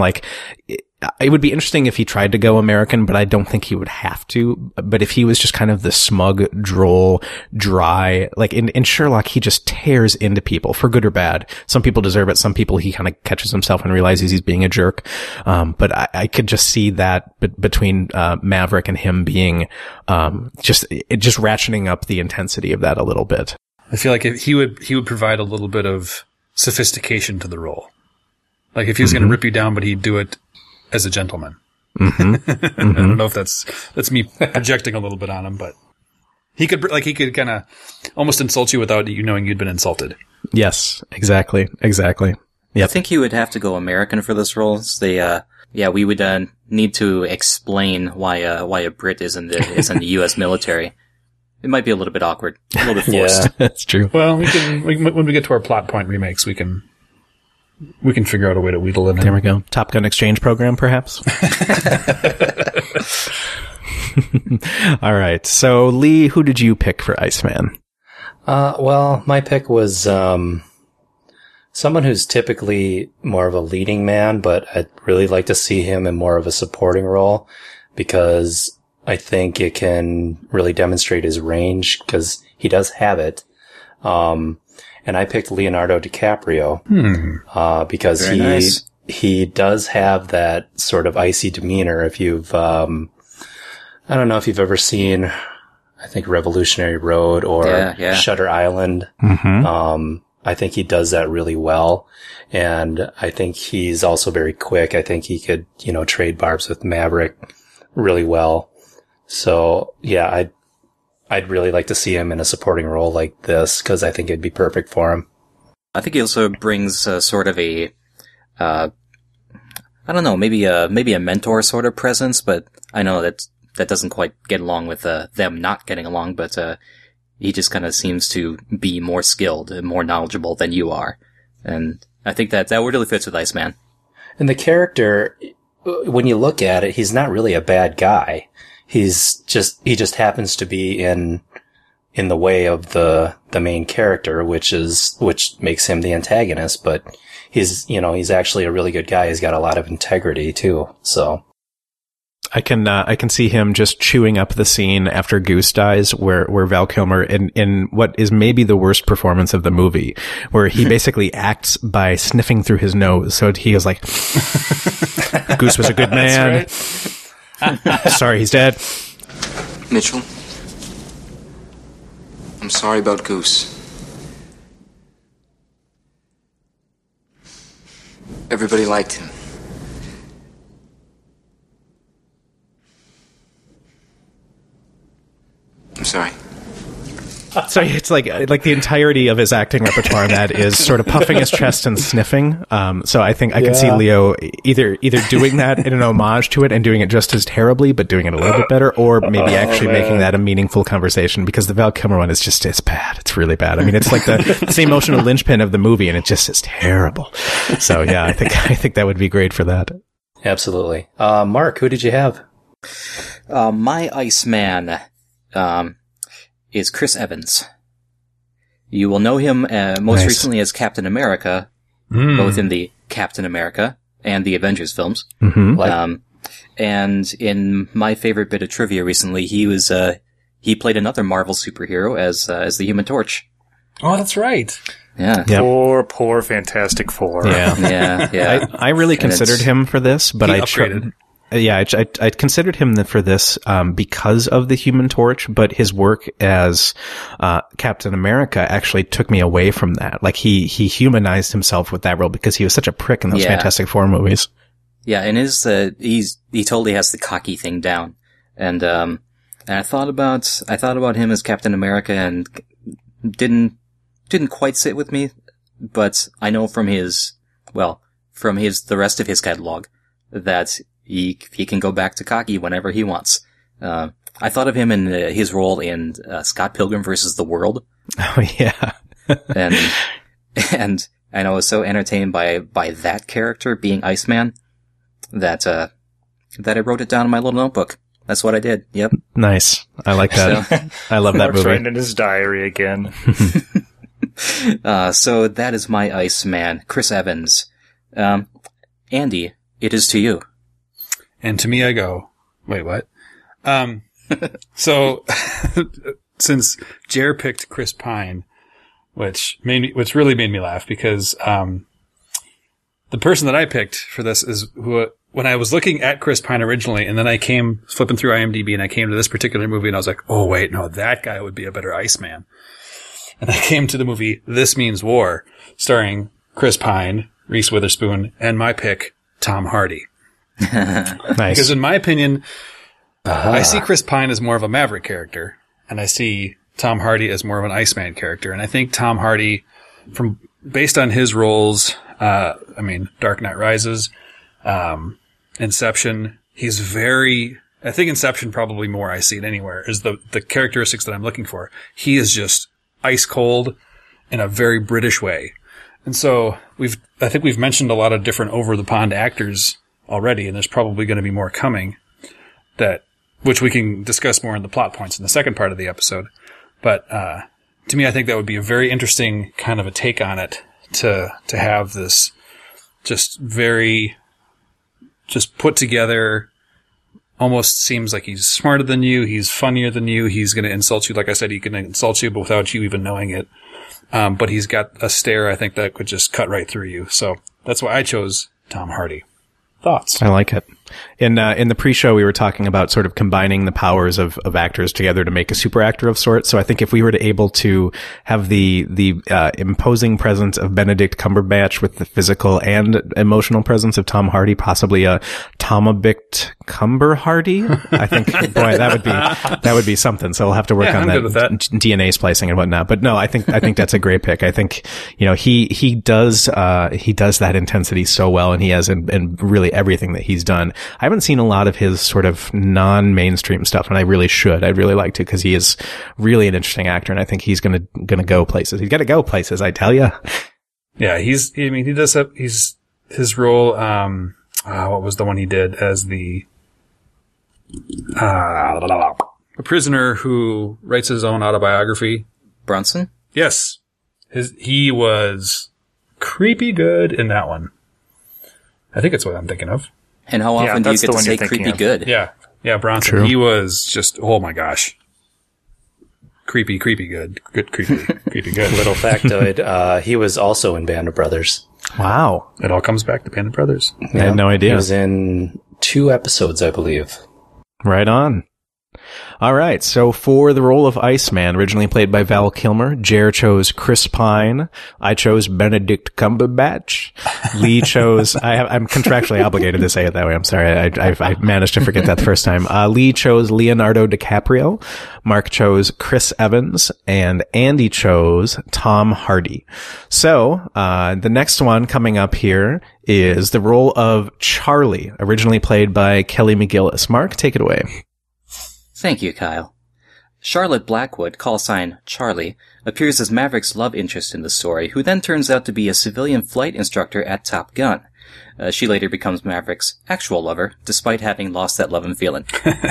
it would be interesting if he tried to go American, but I don't think he would have to. But if he was just kind of the smug, droll, dry, like in Sherlock, he just tears into people for good or bad. Some people deserve it. Some people he kind of catches himself and realizes he's being a jerk. But I could just see that between Maverick and him being just ratcheting up the intensity of that a little bit. I feel like he would provide a little bit of sophistication to the role. Like if he was going to rip you down, but he'd do it as a gentleman. Mm-hmm. I don't know if that's me projecting a little bit on him, but he could kind of almost insult you without you knowing you'd been insulted. Yes, exactly. Yep. I think he would have to go American for this role. So we would need to explain why a Brit is in the U.S. military. It might be a little bit awkward, a little bit forced. Yeah, that's true. Well, when we get to our plot point remakes, we can figure out a way to wheedle it in. There we go. Top Gun exchange program, perhaps. All right. So, Lee, who did you pick for Iceman? Well, my pick was someone who's typically more of a leading man, but I'd really like to see him in more of a supporting role because I think it can really demonstrate his range because he does have it. And I picked Leonardo DiCaprio, because he does have that sort of icy demeanor. If you've, I don't know if you've ever seen, I think Revolutionary Road or Shutter Island. Mm-hmm. I think he does that really well. And I think he's also very quick. I think he could, trade barbs with Maverick really well. So yeah, I'd really like to see him in a supporting role like this because I think it'd be perfect for him. I think he also brings sort of a, I don't know, maybe a mentor sort of presence, but I know that doesn't quite get along with them not getting along, but he just kind of seems to be more skilled and more knowledgeable than you are. And I think that really fits with Iceman. And the character, when you look at it, he's not really a bad guy. He just happens to be in the way of the main character, which makes him the antagonist, but he's actually a really good guy. He's got a lot of integrity too, so. I can see him just chewing up the scene after Goose dies where Val Kilmer in what is maybe the worst performance of the movie, where he basically acts by sniffing through his nose. So he was like, Goose was a good man. Sorry, he's dead. Mitchell, I'm sorry about Goose. Everybody liked him. I'm sorry. So it's like the entirety of his acting repertoire in that is sort of puffing his chest and sniffing. So I think I can see Leo either doing that in an homage to it and doing it just as terribly, but doing it a little bit better, or maybe actually making that a meaningful conversation, because the Val Kilmer one is just, it's bad. It's really bad. I mean, it's like the same emotional linchpin of the movie, and it just is terrible. So yeah, I think that would be great for that. Absolutely. Mark, who did you have? My Iceman, is Chris Evans. You will know him most recently as Captain America, both in the Captain America and the Avengers films. Mm-hmm. And in my favorite bit of trivia recently, he played another Marvel superhero as the Human Torch. Oh, that's right. Yeah. Yep. Poor Fantastic Four. Yeah. Yeah. I really considered him for this, but I upgraded. I considered him for this because of the Human Torch, but his work as Captain America actually took me away from that. Like he humanized himself with that role because he was such a prick in those Fantastic Four movies. Yeah, and he totally has the cocky thing down. And I thought about him as Captain America and didn't quite sit with me, but I know from the rest of his catalog that he can go back to cocky whenever he wants. I thought of him in his role in Scott Pilgrim vs. the World. Oh yeah. and I was so entertained by that character being Iceman that I wrote it down in my little notebook. That's what I did. Yep. Nice. I like that. I love that movie. Writing in his diary again. So that is my Iceman, Chris Evans. Andy, it is to you. And to me, I go, wait, what? So since Jer picked Chris Pine, which really made me laugh because, the person that I picked for this is when I was looking at Chris Pine originally, and then I came flipping through IMDb and I came to this particular movie and I was like, oh wait, no, that guy would be a better Iceman. And I came to the movie This Means War, starring Chris Pine, Reese Witherspoon, and my pick, Tom Hardy. Nice. Because in my opinion, I see Chris Pine as more of a Maverick character, and I see Tom Hardy as more of an Iceman character. And I think Tom Hardy, based on his roles, Dark Knight Rises, Inception, I think Inception probably more I see it anywhere, is the characteristics that I'm looking for. He is just ice cold in a very British way. And so I think we've mentioned a lot of different over the pond actors already, and there's probably going to be more coming which we can discuss more in the plot points in the second part of the episode. But, to me, I think that would be a very interesting kind of a take on it to have this just put together, almost seems like he's smarter than you, he's funnier than you, he's going to insult you. Like I said, he can insult you, but without you even knowing it. But he's got a stare, I think, that could just cut right through you. So that's why I chose Tom Hardy. Thoughts? I like it. In the pre-show, we were talking about sort of combining the powers of actors together to make a super actor of sorts. So I think if we were able to have the imposing presence of Benedict Cumberbatch with the physical and emotional presence of Tom Hardy, possibly a Tomabict Cumber Hardy, I think, boy, that would be something. So we'll have to work on that DNA splicing and whatnot. But no, I think that's a great pick. I think, he does that intensity so well, and he has in really everything that he's done. I haven't seen a lot of his sort of non-mainstream stuff, and I really should. I'd really like to, because he is really an interesting actor, and I think he's gonna go places. He's got to go places, I tell you. Yeah, he does have his role. What was the one he did as a prisoner who writes his own autobiography? Bronson? Yes, he was creepy good in that one. I think it's what I'm thinking of. And how often do you get to say creepy good? Yeah, Bronson. True. He was just, oh my gosh. Creepy good. Good, creepy good. Little factoid, he was also in Band of Brothers. Wow. It all comes back to Band of Brothers. I had no idea. He was in 2 episodes, I believe. Right on. All right. So for the role of Iceman, originally played by Val Kilmer, Jer chose Chris Pine. I chose Benedict Cumberbatch. Lee chose, I'm contractually obligated to say it that way. I'm sorry. I managed to forget that the first time. Lee chose Leonardo DiCaprio. Mark chose Chris Evans, and Andy chose Tom Hardy. So, the next one coming up here is the role of Charlie, originally played by Kelly McGillis. Mark, take it away. Thank you, Kyle. Charlotte Blackwood, call sign Charlie, appears as Maverick's love interest in the story, who then turns out to be a civilian flight instructor at Top Gun. She later becomes Maverick's actual lover, despite having lost that love and feeling.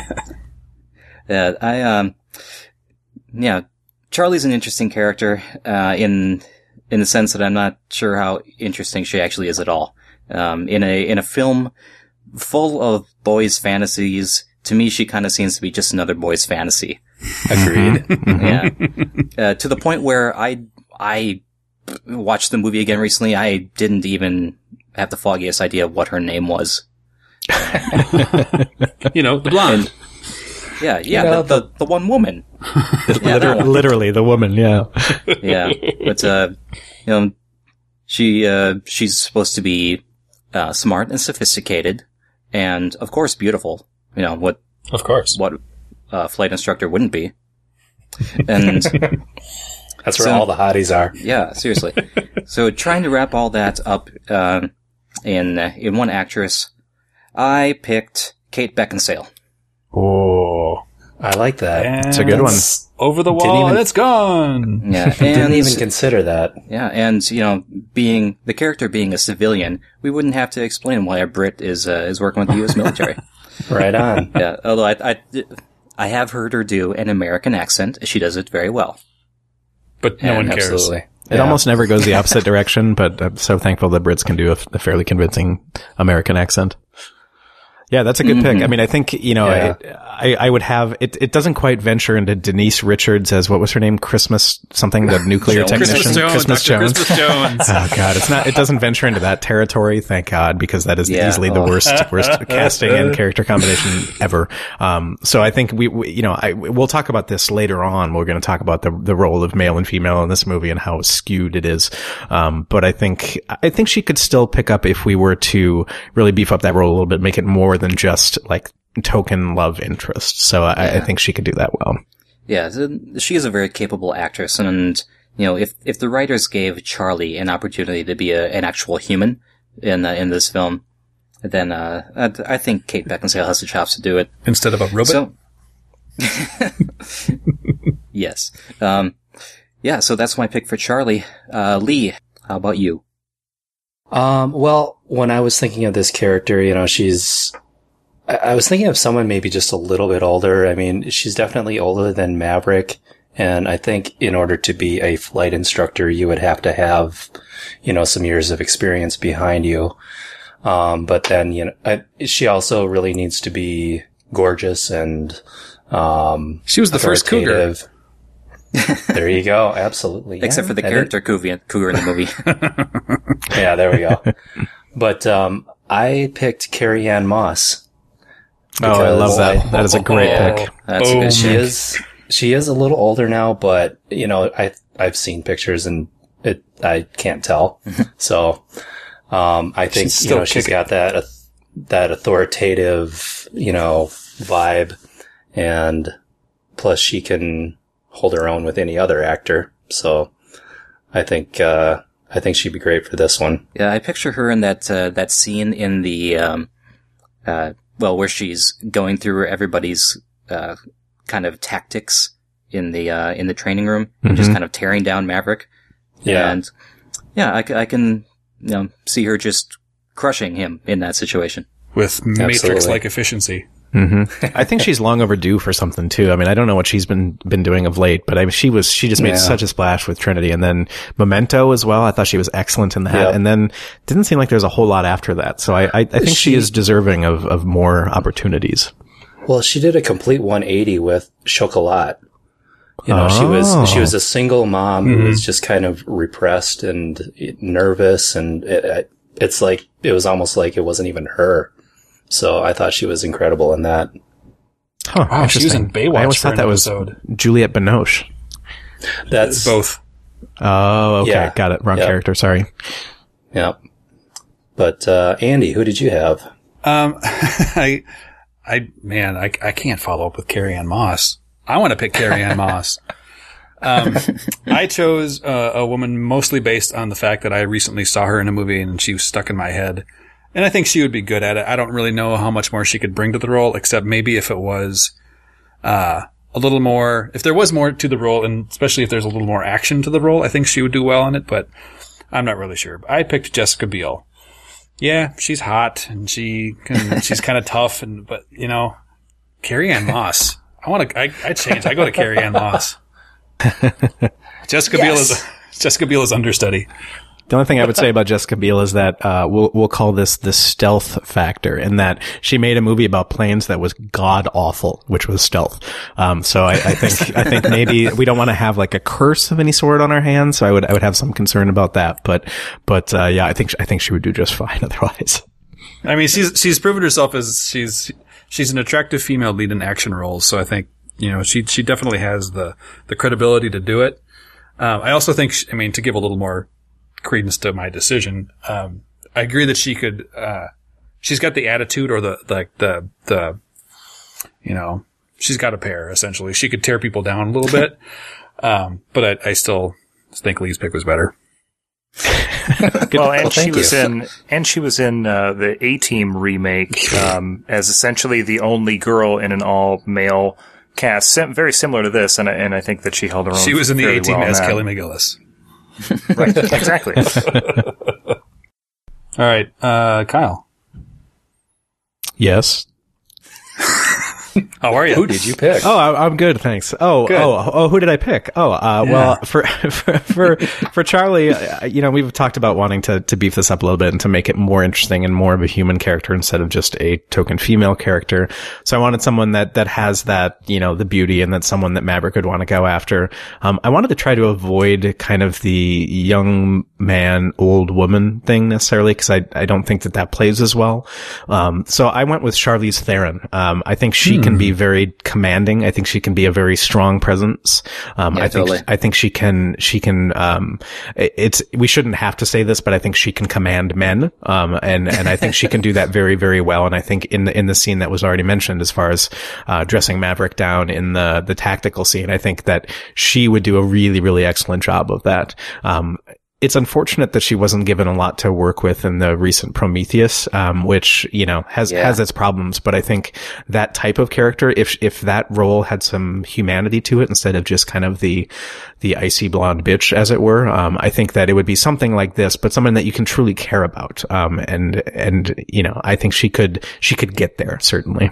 Charlie's an interesting character, in the sense that I'm not sure how interesting she actually is at all. In a film full of boys' fantasies. To me, she kind of seems to be just another boy's fantasy. Agreed. Yeah. To the point where I watched the movie again recently. I didn't even have the foggiest idea of what her name was. The blonde. The one woman. Literally the woman, yeah. Yeah. But, she's supposed to be, smart and sophisticated and, of course, beautiful. Of course. What flight instructor wouldn't be? And that's where all the hotties are. Yeah, seriously. So trying to wrap all that up in one actress, I picked Kate Beckinsale. Oh, I like that. It's a good one. Over the wall, and it's gone. Yeah, didn't even consider that. Yeah, and being the character being a civilian, we wouldn't have to explain why a Brit is working with the U.S. military. Right on. Yeah, although I have heard her do an American accent. She does it very well. But no one cares. Absolutely. It almost never goes the opposite direction, but I'm so thankful that Brits can do a fairly convincing American accent. Yeah, that's a good pick. I mean, I think, I would have, it doesn't quite venture into Denise Richards as, what was her name? Christmas something, the nuclear technician? Christmas Jones. Oh God, it doesn't venture into that territory, thank God, because that is easily the worst casting and character combination ever. So I think we'll talk about this later on. We're going to talk about the role of male and female in this movie and how skewed it is. But I think she could still pick up if we were to really beef up that role a little bit, make it more than just like token love interest. So I think she could do that well. Yeah, she is a very capable actress, and if the writers gave Charlie an opportunity to be an actual human in this film, then I think Kate Beckinsale has the chops to do it instead of a robot. So, yes, so that's my pick for Charlie. Lee, how about you? Well, when I was thinking of this character, I was thinking of someone maybe just a little bit older. I mean, she's definitely older than Maverick. And I think in order to be a flight instructor, you would have to have, some years of experience behind you. But then, she also really needs to be gorgeous and, she was the first cougar. There you go. Absolutely. Except for the character cougar in the movie. Yeah, there we go. But, I picked Carrie Ann Moss. Oh, I love that. That is a great pick. That's a good pick. She is a little older now, but I've seen pictures and I can't tell. So, I think she's got that authoritative, vibe, and plus she can hold her own with any other actor. So, I think she'd be great for this one. Yeah, I picture her in that scene in the where she's going through everybody's kind of tactics in the training room, and just kind of tearing down Maverick. Yeah, and I can see her just crushing him in that situation with Matrix-like efficiency. Mm-hmm. I think she's long overdue for something too. I mean, I don't know what she's been doing of late, but she just made such a splash with Trinity, and then Memento as well. I thought she was excellent in that, and then didn't seem like there's a whole lot after that. So I think she is deserving of more opportunities. Well, she did a complete 180 with Chocolat. She was a single mom who was just kind of repressed and nervous, and it's like it was almost like it wasn't even her. So I thought she was incredible in that. Huh, wow, she was in Baywatch. I always thought that was Juliette Binoche. That's both. Oh, okay, yeah. Got it. Wrong character. Sorry. Yep. But Andy, who did you have? I can't follow up with Carrie Ann Moss. I want to pick Carrie Ann Moss. I chose a woman mostly based on the fact that I recently saw her in a movie and she was stuck in my head. And I think she would be good at it. I don't really know how much more she could bring to the role, except maybe if it was a little more, if there was more to the role, and especially if there's a little more action to the role, I think she would do well in it, but I'm not really sure. I picked Jessica Biel. Yeah, she's hot and she's kind of tough, but Carrie Ann Moss. I'd change. I go to Carrie Ann Moss. Jessica Biel is understudy. The only thing I would say about Jessica Biel is that we'll call this the stealth factor, in that she made a movie about planes that was god awful, which was Stealth. So I think maybe we don't want to have like a curse of any sort on our hands. So I would have some concern about that. But yeah, I think she would do just fine otherwise. I mean, she's proven herself as she's an attractive female lead in action roles. So I think, she definitely has the credibility to do it. I also think, to give a little more credence to my decision, I agree that she could, she's got the attitude or she's got a pair, essentially. She could tear people down a little bit. But I still think Lee's pick was better. Well, and she was in the A-Team remake, as essentially the only girl in an all-male cast, very similar to this, and I think that she held her own. She was in the A-Team as Kelly McGillis. Right, exactly. All right, Kyle. Yes. How are you? Who did you pick? Oh, I'm good, thanks. Who did I pick? Well, for Charlie, we've talked about wanting to beef this up a little bit and to make it more interesting and more of a human character instead of just a token female character. So I wanted someone that has that, the beauty, and that's someone that Maverick would want to go after. I wanted to try to avoid kind of the young man, old woman thing necessarily, because I don't think that plays as well. So I went with Charlize Theron. I think she can be very commanding. I think she can be a very strong presence. I think she can, we shouldn't have to say this, but I think she can command men. And I think she can do that very, very well. And I think in the scene that was already mentioned, as far as, dressing Maverick down in the tactical scene, I think that she would do a really, really excellent job of that. It's unfortunate that she wasn't given a lot to work with in the recent Prometheus, which, has its problems. But I think that type of character, if that role had some humanity to it instead of just kind of the icy blonde bitch, as it were, I think that it would be something like this, but someone that you can truly care about. And I think she could get there, certainly.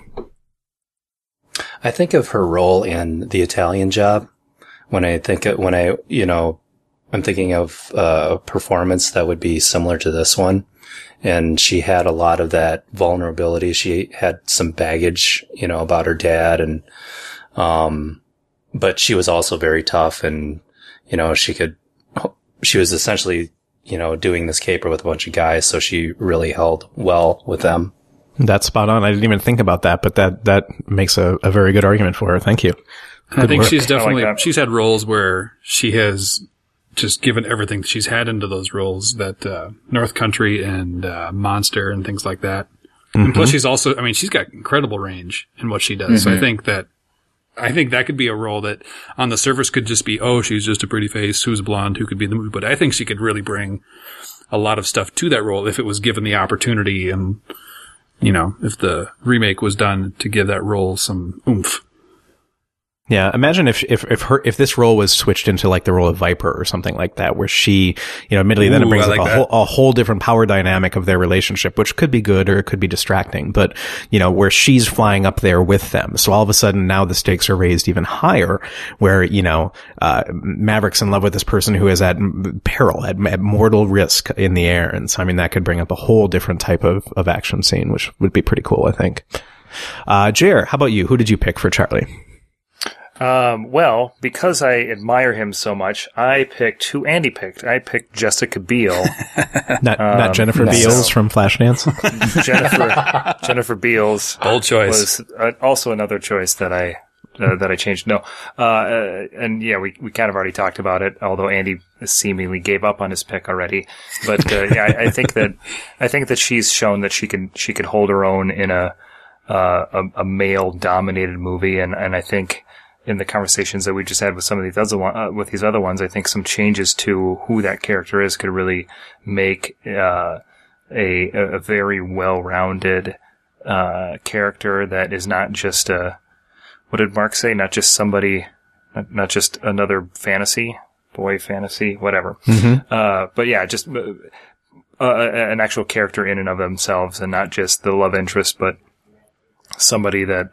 I think of her role in The Italian Job I'm thinking of a performance that would be similar to this one. And she had a lot of that vulnerability. She had some baggage, about her dad, and, but she was also very tough, and, she was essentially, doing this caper with a bunch of guys. So she really held well with them. That's spot on. I didn't even think about that, but that makes a very good argument for her. Thank you. I think she's definitely, she's had roles where she has just given everything she's had into those roles, that North Country and Monster and things like that. Mm-hmm. And plus she's also, she's got incredible range in what she does. Mm-hmm. So I think that could be a role that on the surface could just be, she's just a pretty face, who's blonde, who could be in the movie. But I think she could really bring a lot of stuff to that role if it was given the opportunity, and, if the remake was done to give that role some oomph. Yeah, imagine if this role was switched into like the role of Viper or something like that, where she, admittedly then it brings up a whole different power dynamic of their relationship, which could be good or it could be distracting, but, where she's flying up there with them. So all of a sudden now the stakes are raised even higher, where, Maverick's in love with this person who is at peril, at mortal risk in the air. And so, that could bring up a whole different type of action scene, which would be pretty cool, I think. Jer, how about you? Who did you pick for Charlie? Well, because I admire him so much, I picked who Andy picked. I picked Jessica Biel. not Jennifer Beals from Flashdance? Jennifer Beals. Bold choice. Was also another choice that I changed. No. And yeah, we kind of already talked about it, although Andy seemingly gave up on his pick already. But, I think that she's shown that she could hold her own in a male dominated movie. And I think, in the conversations that we just had with some of these other ones, I think some changes to who that character is could really make a very well-rounded character that is not just what did Mark say? Not just somebody, not just another fantasy, whatever. Mm-hmm. But yeah, just an actual character in and of themselves, and not just the love interest, but somebody that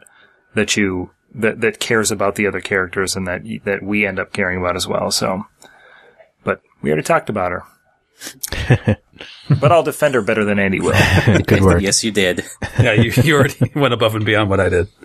cares about the other characters and that we end up caring about as well. So, but we already talked about her. But I'll defend her better than Andy will. Good work. Yes, you did. Yeah, you already went above and beyond what I did.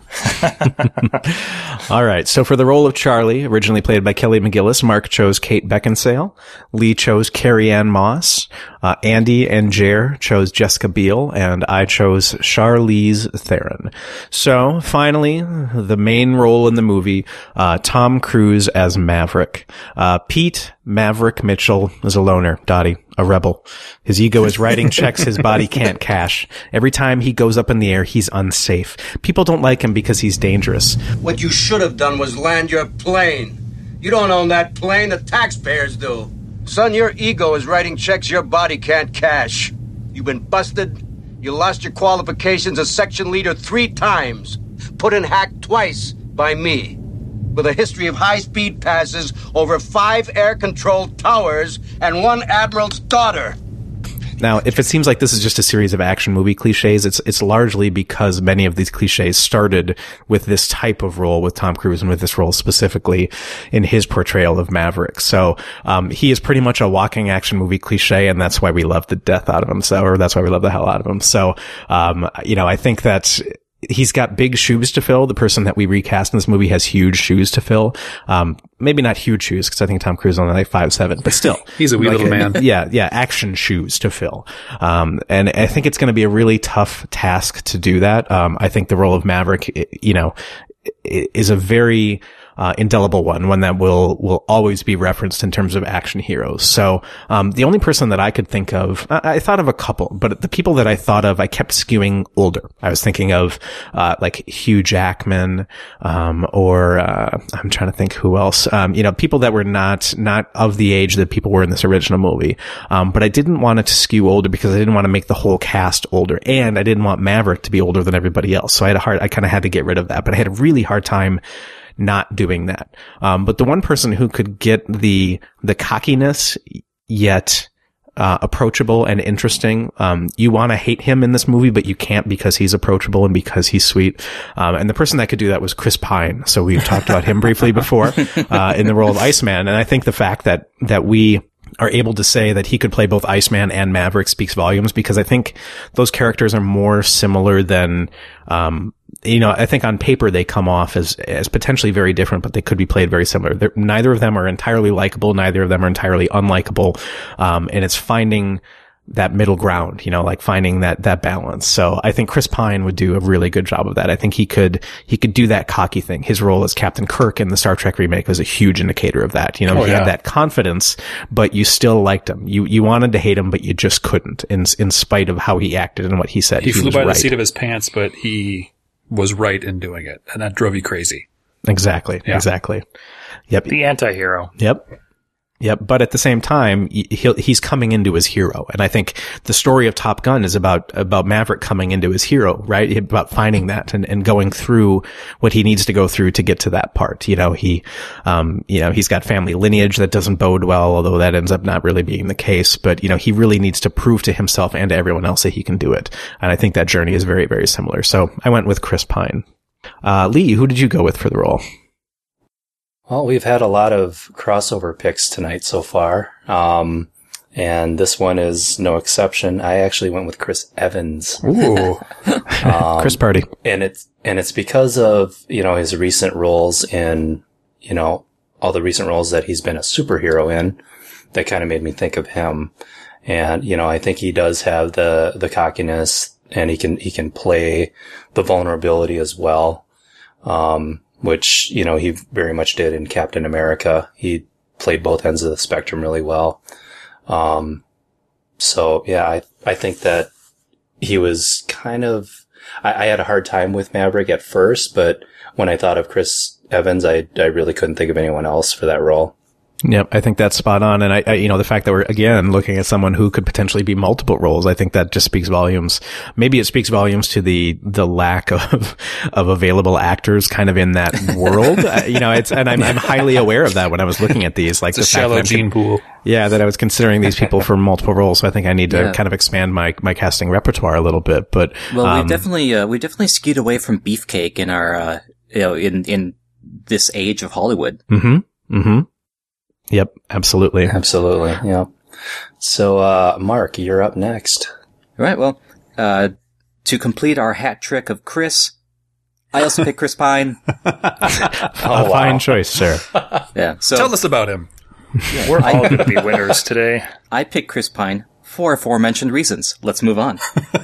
All right. So for the role of Charlie, originally played by Kelly McGillis, Mark chose Kate Beckinsale. Lee chose Carrie Ann Moss. Andy and Jer chose Jessica Biel, and I chose Charlize Theron. So finally, the main role in the movie, Tom Cruise as Maverick. Pete Maverick Mitchell is a loner. Dottie, a rebel. His ego is writing checks his body can't cash. Every time he goes up in the air, he's unsafe. People don't like him because he's dangerous. What you should have done was land your plane. You don't own that plane, the taxpayers do. Son, your ego is writing checks your body can't cash. You've been busted. You lost your qualifications as section leader 3 times. Put in hack twice by me. With a history of high-speed passes over 5 air-controlled towers and 1 admiral's daughter. Now, if it seems like this is just a series of action movie cliches, it's largely because many of these cliches started with this type of role with Tom Cruise and with this role specifically in his portrayal of Maverick. So, he is pretty much a walking action movie cliche, and that's why we love the death out of him. So, or that's why we love the hell out of him. So, I think that he's got big shoes to fill. The person that we recast in this movie has huge shoes to fill. Maybe not huge shoes, because I think Tom Cruise is only like 5'7", but still. He's a wee little man. Yeah, action shoes to fill. And I think it's going to be a really tough task to do that. I think the role of Maverick, is a very indelible one that will always be referenced in terms of action heroes. So, the only person that I could think of, I thought of a couple, but the people that I thought of, I kept skewing older. I was thinking of, like Hugh Jackman, or, I'm trying to think who else, people that were not of the age that people were in this original movie. But I didn't want it to skew older because I didn't want to make the whole cast older, and I didn't want Maverick to be older than everybody else. So I kind of had to get rid of that, but I had a really hard time not doing that. But the one person who could get the cockiness yet approachable and interesting, you want to hate him in this movie, but you can't because he's approachable and because he's sweet. And the person that could do that was Chris Pine. So we've talked about him briefly before in the role of Iceman. And I think the fact that we are able to say that he could play both Iceman and Maverick speaks volumes, because I think those characters are more similar than, I think on paper they come off as potentially very different, but they could be played very similar. Neither of them are entirely likable. Neither of them are entirely unlikable. And it's finding that middle ground, like finding that balance. So I think Chris Pine would do a really good job of that. I think he could do that cocky thing. His role as Captain Kirk in the Star Trek remake was a huge indicator of that. He had that confidence, but you still liked him. You wanted to hate him, but you just couldn't in spite of how he acted and what he said. He flew by the seat of his pants, but he was right in doing it, and that drove you crazy. Exactly. Yeah. Exactly. Yep. The anti-hero. Yep. But at the same time, he's coming into his hero. And I think the story of Top Gun is about Maverick coming into his hero, right? About finding that and going through what he needs to go through to get to that part. He's got family lineage that doesn't bode well, although that ends up not really being the case. But, he really needs to prove to himself and to everyone else that he can do it. And I think that journey is very, very similar. So I went with Chris Pine. Lee, who did you go with for the role? Well, we've had a lot of crossover picks tonight so far, and this one is no exception. I actually went with Chris Evans. Ooh, Chris Party, and it's because of his recent roles in all the recent roles that he's been a superhero in that kind of made me think of him. And I think he does have the cockiness, and he can play the vulnerability as well. Which, he very much did in Captain America. He played both ends of the spectrum really well. So yeah, I think that he was kind of, I had a hard time with Maverick at first, but when I thought of Chris Evans, I really couldn't think of anyone else for that role. Yep, I think that's spot on. And I the fact that we're again looking at someone who could potentially be multiple roles, I think that just speaks volumes. Maybe it speaks volumes to the lack of available actors kind of in that world. I'm highly aware of that when I was looking at these, like it's the shallow gene pool. Yeah, that I was considering these people for multiple roles. So I think I need to kind of expand my casting repertoire a little bit. But we definitely skewed away from Beefcake in our in this age of Hollywood. Mm-hmm. Mm-hmm. Yep, absolutely. Yeah. So, Mark, you're up next. All right. Well, to complete our hat trick of Chris, I also picked Chris Pine. Fine choice, sir. Yeah. So Tell us about him. We're all going to be winners today. I picked Chris Pine for aforementioned reasons. Let's move on.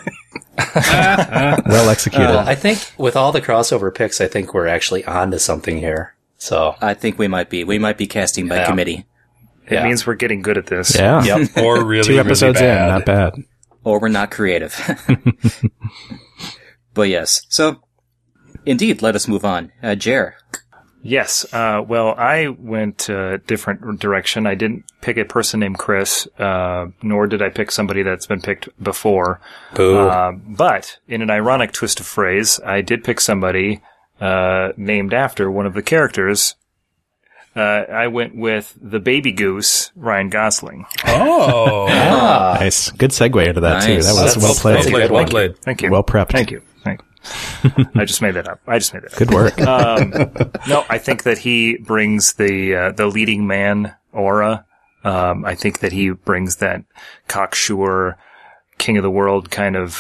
Well executed. I think with all the crossover picks, I think we're actually on to something here. So I think we might be casting by committee. It means we're getting good at this. Yeah. Yep. Or really, 2 episodes really bad. in, not bad. Or we're not creative. But yes. So, indeed, let us move on. Jer. Yes. Well, I went a different direction. I didn't pick a person named Chris, nor did I pick somebody that's been picked before. Boo. But in an ironic twist of phrase, I did pick somebody named after one of the characters. I went with the baby goose, Ryan Gosling. Oh. Nice. Good segue into that, too. Nice. That was That's well well played. played. Well played. Thank you. Well prepped. Thank you. I just made that up. Good work. No, I think that he brings the leading man aura. I think that he brings that cocksure, king of the world kind of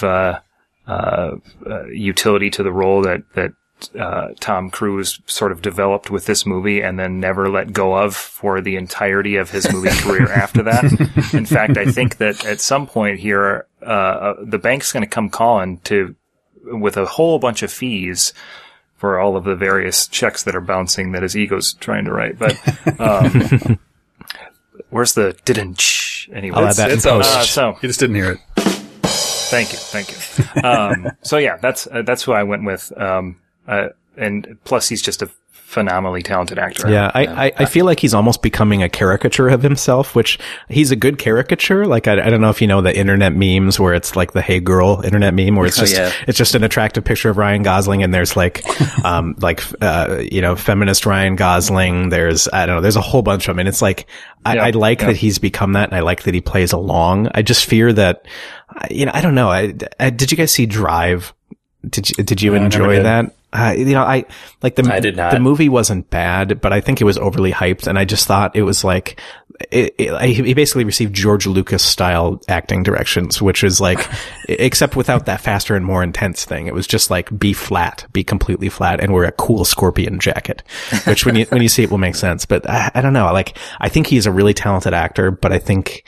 utility to the role that Tom Cruise sort of developed with this movie and then never let go of for the entirety of his movie career after that. In fact, I think that at some point here, the bank's going to come calling with a whole bunch of fees for all of the various checks that are bouncing that his ego's trying to write. But, where's the didn't anyway? I'll add that in post. So You just didn't hear it. thank you. So yeah, that's who I went with. And plus he's just a phenomenally talented actor. Yeah, I feel like he's almost becoming a caricature of himself, which he's a good caricature. Like, I don't know if you know the internet memes where it's like the "Hey Girl" internet meme where it's just, it's just an attractive picture of Ryan Gosling and there's like, feminist Ryan Gosling. There's a whole bunch of them. And it's like, I like that he's become that and I like that he plays along. I just fear that, I don't know. Did you guys see Drive? Did you enjoy that? I did not. The movie wasn't bad, but I think it was overly hyped, and I just thought it was like, he basically received George Lucas style acting directions, which was like, except without that faster and more intense thing. It was just like, be completely flat, and wear a cool scorpion jacket, which when you see it will make sense. But I don't know. Like, I think he's a really talented actor, but I think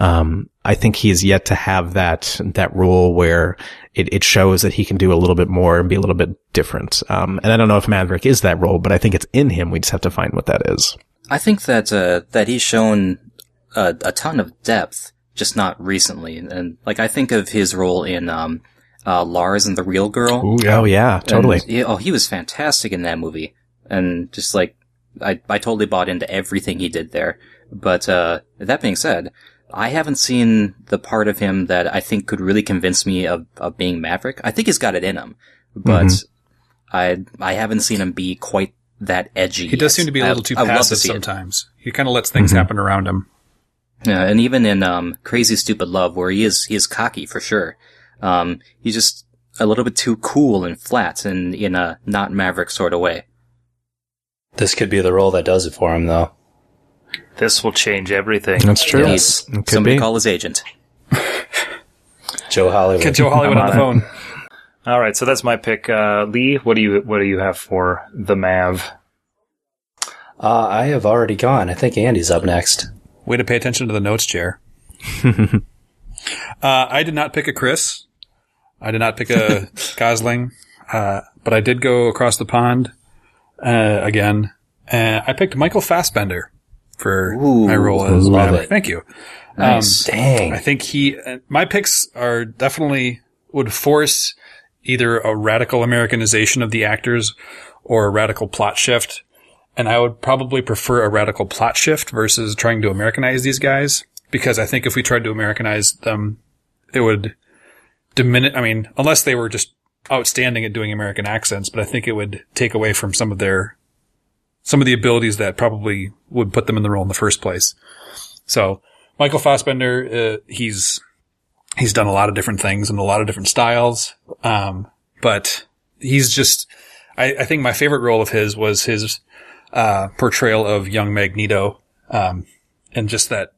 he's yet to have that role where it shows that he can do a little bit more and be a little bit different. And I don't know if Maverick is that role, but I think it's in him. We just have to find what that is. I think that he's shown a ton of depth, just not recently. And like, I think of his role in, Lars and the Real Girl. Ooh, oh yeah, totally. And, he was fantastic in that movie. And just like, I totally bought into everything he did there. But, that being said, I haven't seen the part of him that I think could really convince me of being Maverick. I think he's got it in him, but I haven't seen him be quite that edgy. He does seem to be a little too passive sometimes. He kind of lets things happen around him. Yeah, and even in Crazy Stupid Love, where he is cocky for sure, he's just a little bit too cool and flat and in a not Maverick sort of way. This could be the role that does it for him, though. This will change everything. That's true. Yes. Somebody call his agent. Joe Hollywood. Get Joe Hollywood on the phone. All right, so that's my pick. Lee, what do you have for the Mav? I have already gone. I think Andy's up next. Way to pay attention to the notes, Jer. I did not pick a Chris. I did not pick a Gosling. But I did go across the pond again. I picked Michael Fassbender for my role as Maverick. Thank you. Nice. Dang. I think my picks are definitely would force either a radical Americanization of the actors or a radical plot shift. And I would probably prefer a radical plot shift versus trying to Americanize these guys, because I think if we tried to Americanize them, it would diminish. I mean, unless they were just outstanding at doing American accents, but I think it would take away from some of the abilities that probably would put them in the role in the first place. So Michael Fassbender, he's done a lot of different things and a lot of different styles. But he's just, I think my favorite role of his was his, portrayal of young Magneto, and just that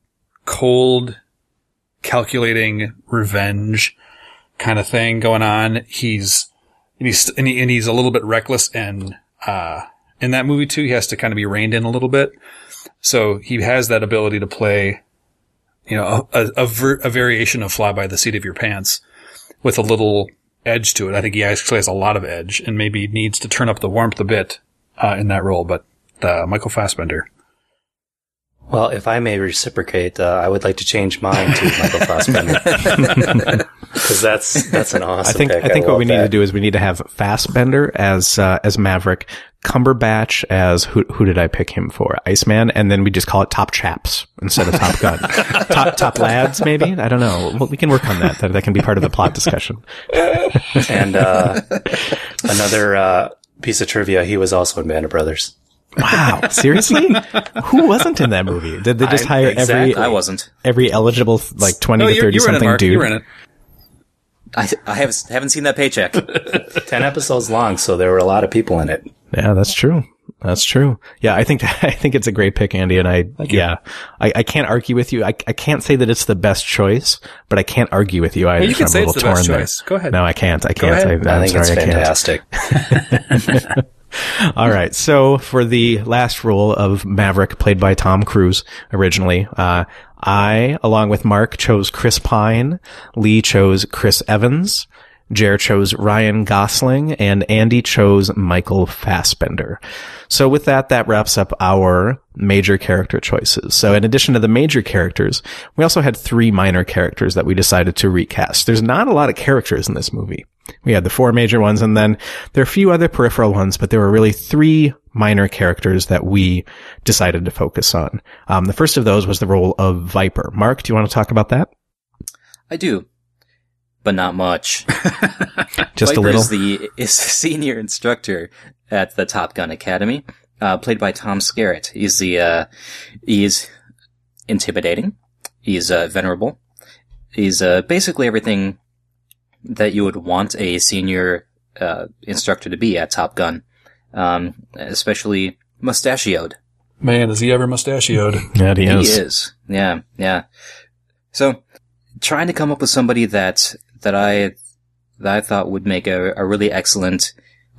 cold, calculating revenge kind of thing going on. He's a little bit reckless, and in that movie too, he has to kind of be reined in a little bit. So he has that ability to play, a variation of fly by the seat of your pants with a little edge to it. I think he actually has a lot of edge and maybe needs to turn up the warmth a bit in that role. But Michael Fassbender. Well, if I may reciprocate, I would like to change mine to Michael Fassbender. Because that's an awesome pick. I think what we need to do is we need to have Fassbender as Maverick, Cumberbatch as who did I pick him for? Iceman, and then we just call it Top Chaps instead of Top Gun. top Lads, maybe? I don't know. Well, we can work on that. That can be part of the plot discussion. And another piece of trivia, he was also in Band of Brothers. Wow, seriously? Who wasn't in that movie? Did they just hire I wasn't. Every eligible 20 to 30 something dude? You were in it. I haven't seen that paycheck. 10 episodes long, so there were a lot of people in it. Yeah, that's true. That's true. Yeah, I think it's a great pick, Andy, and I can't argue with you. I can't say that it's the best choice, but I can't argue with you either. You can say it's the best choice. Go ahead. No, I can't. I think it's fantastic. All right. So for the last role of Maverick, played by Tom Cruise originally, I, along with Mark, chose Chris Pine. Lee chose Chris Evans. Jer chose Ryan Gosling, and Andy chose Michael Fassbender. So with that wraps up our major character choices. So in addition to the major characters, we also had 3 minor characters that we decided to recast. There's not a lot of characters in this movie. We had the 4 major ones, and then there are a few other peripheral ones, but there were really 3 minor characters that we decided to focus on. The first of those was the role of Viper. Mark, do you want to talk about that? I do. But not much. Just Viper a little. is the senior instructor at the Top Gun Academy, played by Tom Skerritt. He's intimidating. He's venerable. He's basically everything that you would want a senior instructor to be at Top Gun, especially mustachioed. Man, is he ever mustachioed? Yeah, he is. He is. Yeah. So, trying to come up with somebody that I thought would make a really excellent,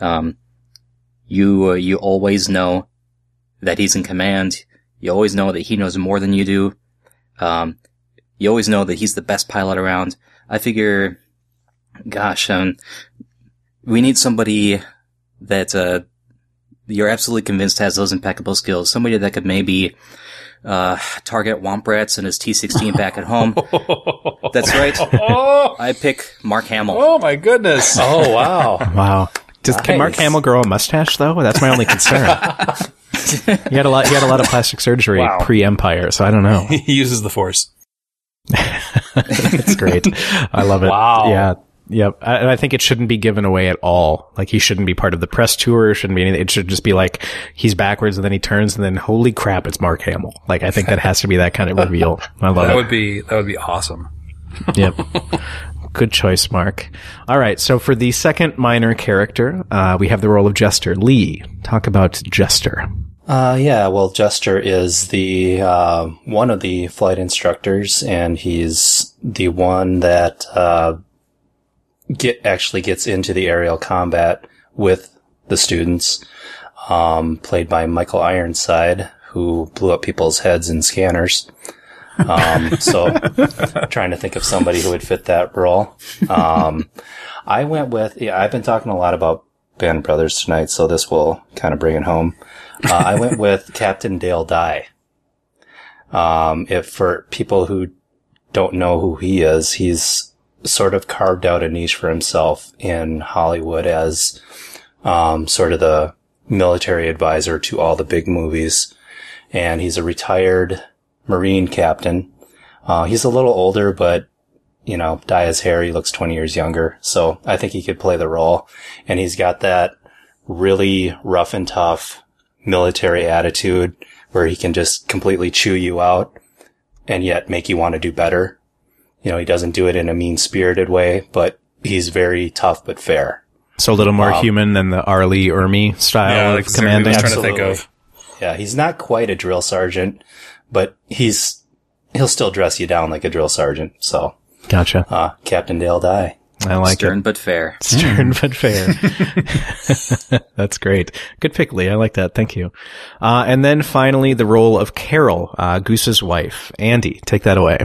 you always know that he's in command. You always know that he knows more than you do. You always know that he's the best pilot around. I figure, gosh, we need somebody that, you're absolutely convinced has those impeccable skills. Somebody that could maybe, target Womp Rats and his T-16 back at home. That's right. I pick Mark Hamill. Oh my goodness. Oh wow. Wow. Can Mark Hamill grow a mustache though? That's my only concern. He had a lot of plastic surgery pre-Empire, so I don't know. He uses the Force. It's great. I love it. Wow. Yeah. Yep. And I think it shouldn't be given away at all. Like, he shouldn't be part of the press tour. It shouldn't be anything. It should just be like, he's backwards and then he turns and then, holy crap, it's Mark Hamill. Like, I think that has to be that kind of reveal. I love it. That would be awesome. Yep. Good choice, Mark. All right. So for the second minor character, we have the role of Jester. Lee, talk about Jester. Well, Jester is the one of the flight instructors, and he's the one that actually gets into the aerial combat with the students, played by Michael Ironside, who blew up people's heads in scanners. So trying to think of somebody who would fit that role. I went with, I've been talking a lot about Band of Brothers tonight, so this will kind of bring it home. I went with Captain Dale Dye. If for people who don't know who he is, he's sort of carved out a niche for himself in Hollywood as, sort of the military advisor to all the big movies. And he's a retired Marine captain. He's a little older, but, dye his hair, he looks 20 years younger. So I think he could play the role. And he's got that really rough and tough military attitude where he can just completely chew you out and yet make you want to do better. He doesn't do it in a mean-spirited way, but he's very tough but fair. So a little more human than the R. Lee Ermey style of commanding. Trying to think of. Yeah, he's not quite a drill sergeant, but he's he'll still dress you down like a drill sergeant. So, gotcha. Captain Dale Dye. I like Stern it. but fair. Stern but fair. That's great. Good pick, Lee. I like that. Thank you. And then finally, the role of Carol, Goose's wife. Andy, take that away.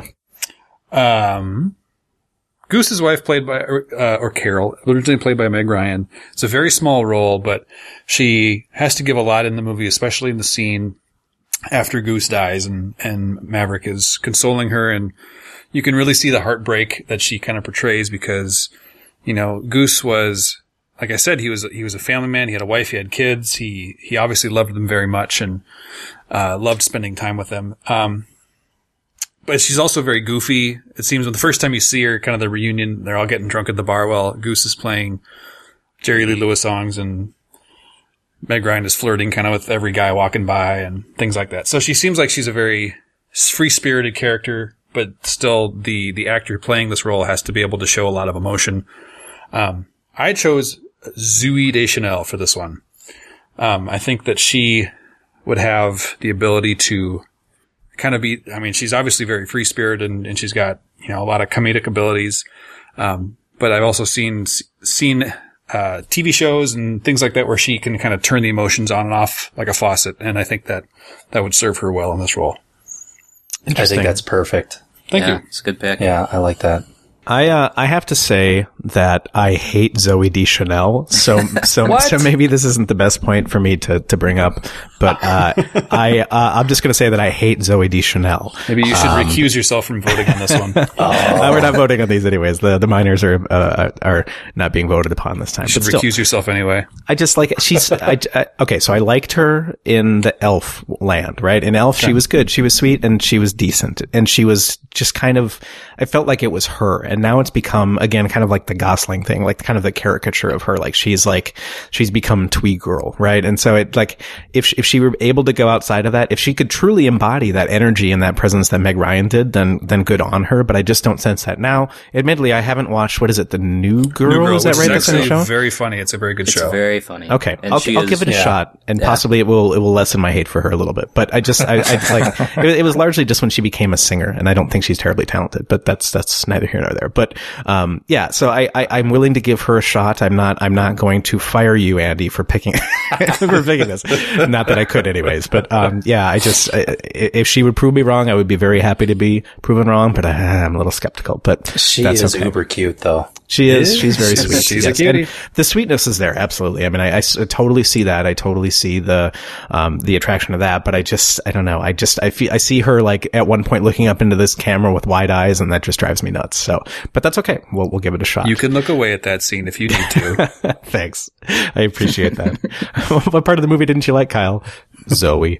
Goose's wife, played by, or Carol, originally played by Meg Ryan. It's a very small role, but she has to give a lot in the movie, especially in the scene after Goose dies and Maverick is consoling her, and you can really see the heartbreak that she kind of portrays because, you know, Goose was, like I said, he was a family man. He had a wife. He had kids. He obviously loved them very much and, loved spending time with them. But she's also very goofy. It seems when the first time you see her, kind of the reunion, they're all getting drunk at the bar while Goose is playing Jerry Lee Lewis songs and Meg Ryan is flirting kind of with every guy walking by and things like that. So she seems like she's a very free-spirited character, but still the actor playing this role has to be able to show a lot of emotion. I chose Zooey Deschanel for this one. I think that she would have the ability to kind of be, I mean, she's obviously very free-spirited and she's got, you know, a lot of comedic abilities. But I've also seen TV shows and things like that where she can kind of turn the emotions on and off like a faucet. And I think that would serve her well in this role. I think that's perfect. Thank you. It's a good pick. Yeah, I like that. I have to say that I hate Zooey Deschanel, so maybe this isn't the best point for me to bring up, but I'm just going to say that I hate Zooey Deschanel. Maybe you should recuse yourself from voting on this one. We're not voting on these anyways. The minors are not being voted upon this time. You should but still, recuse yourself anyway. I just like okay. So I liked her in the Elf land, right? In Elf, she was good. She was sweet and she was decent, and she was just kind of. I felt like it was her. And now it's become, again, kind of like the Gosling thing, like kind of the caricature of her. Like she's become twee girl, right? And so it, like, if she were able to go outside of that, if she could truly embody that energy and that presence that Meg Ryan did, then good on her. But I just don't sense that now. Admittedly, I haven't watched, what is it, The New Girl? Is that right? It's actually very funny. It's a very good show. It's very funny. Okay. I'll give it a shot, and possibly it will lessen my hate for her a little bit. But I like, it was largely just when she became a singer, and I don't think she's terribly talented, but that's neither here nor there. But, so I'm willing to give her a shot. I'm not going to fire you, Andy, for picking this. Not that I could anyways, but, if she would prove me wrong, I would be very happy to be proven wrong, but I'm a little skeptical, but she that's is okay. Uber cute though. She is. She's very sweet. She's a cutie. And the sweetness is there. Absolutely. I mean, I totally see that. I totally see the attraction of that, but I don't know. I see her like at one point looking up into this camera with wide eyes, and that just drives me nuts. So, but that's okay. We'll give it a shot. You can look away at that scene if you need to. Thanks. I appreciate that. What part of the movie didn't you like, Kyle? Zoe.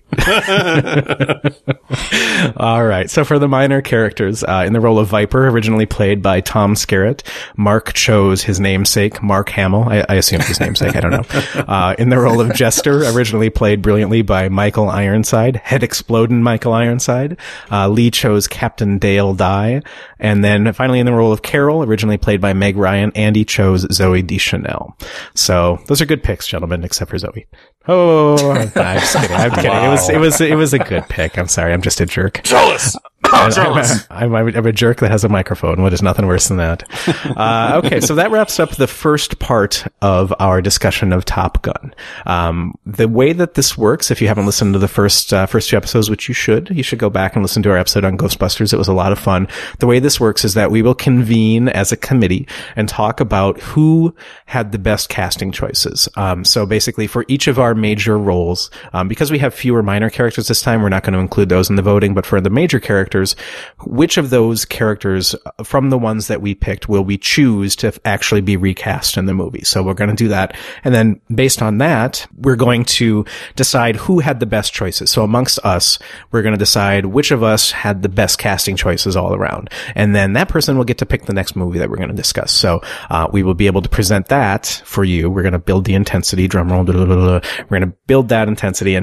All right. So for the minor characters, in the role of Viper, originally played by Tom Skerritt, Mark chose his namesake, Mark Hamill. I assume his namesake. I don't know. In the role of Jester, originally played brilliantly by Michael Ironside, head exploding Michael Ironside. Lee chose Captain Dale Dye. And then finally in the role of Carol, originally played by Meg Ryan, Andy chose Zooey Deschanel. So those are good picks, gentlemen, except for Zoe. Oh, I'm just kidding. I'm kidding. Wow. It was a good pick. I'm sorry. I'm just a jerk. Jealous. I'm a jerk that has a microphone. What is nothing worse than that? Okay, so that wraps up the first part of our discussion of Top Gun. The way that this works, if you haven't listened to the first two episodes, which you should go back and listen to our episode on Ghostbusters. It was a lot of fun. The way this works is that we will convene as a committee and talk about who had the best casting choices. So basically for each of our major roles, because we have fewer minor characters this time, we're not going to include those in the voting, but for the major characters, which of those characters from the ones that we picked will we choose to actually be recast in the movie? So we're going to do that. And then based on that, we're going to decide who had the best choices. So amongst us, we're going to decide which of us had the best casting choices all around. And then that person will get to pick the next movie that we're going to discuss. So, we will be able to present that for you. We're going to build the intensity, drum roll, blah, blah, blah, blah. We're going to build that intensity and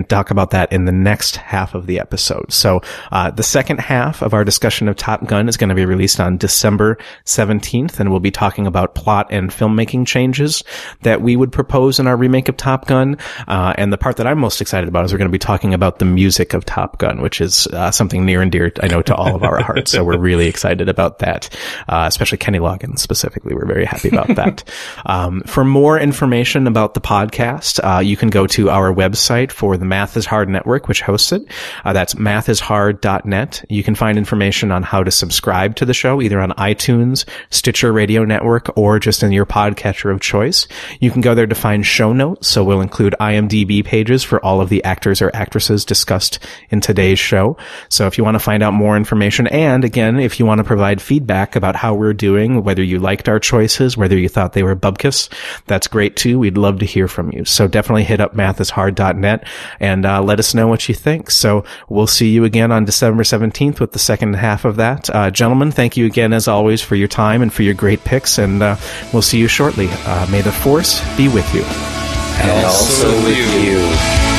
going to talk about that in the next half of the episode. So, the second half of our discussion of Top Gun is going to be released on December 17th, and we'll be talking about plot and filmmaking changes that we would propose in our remake of Top Gun. And the part that I'm most excited about is we're going to be talking about the music of Top Gun, which is something near and dear, I know, to all of our hearts. So we're really excited about that, especially Kenny Loggins specifically. We're very happy about that. For more information about the podcast, you can go to our website for the Math is Hard Network, which hosts it. That's mathishard.net. You can find information on how to subscribe to the show, either on iTunes, Stitcher Radio Network, or just in your podcatcher of choice. You can go there to find show notes, so we'll include IMDb pages for all of the actors or actresses discussed in today's show. So if you want to find out more information, and again, if you want to provide feedback about how we're doing, whether you liked our choices, whether you thought they were bubkiss, that's great too. We'd love to hear from you. So definitely hit up mathishard.net and let us know what you think. So we'll see you again on December 17th with the second half of that. Gentlemen, thank you again as always for your time and for your great picks, and we'll see you shortly. May the Force be with you. And also with you.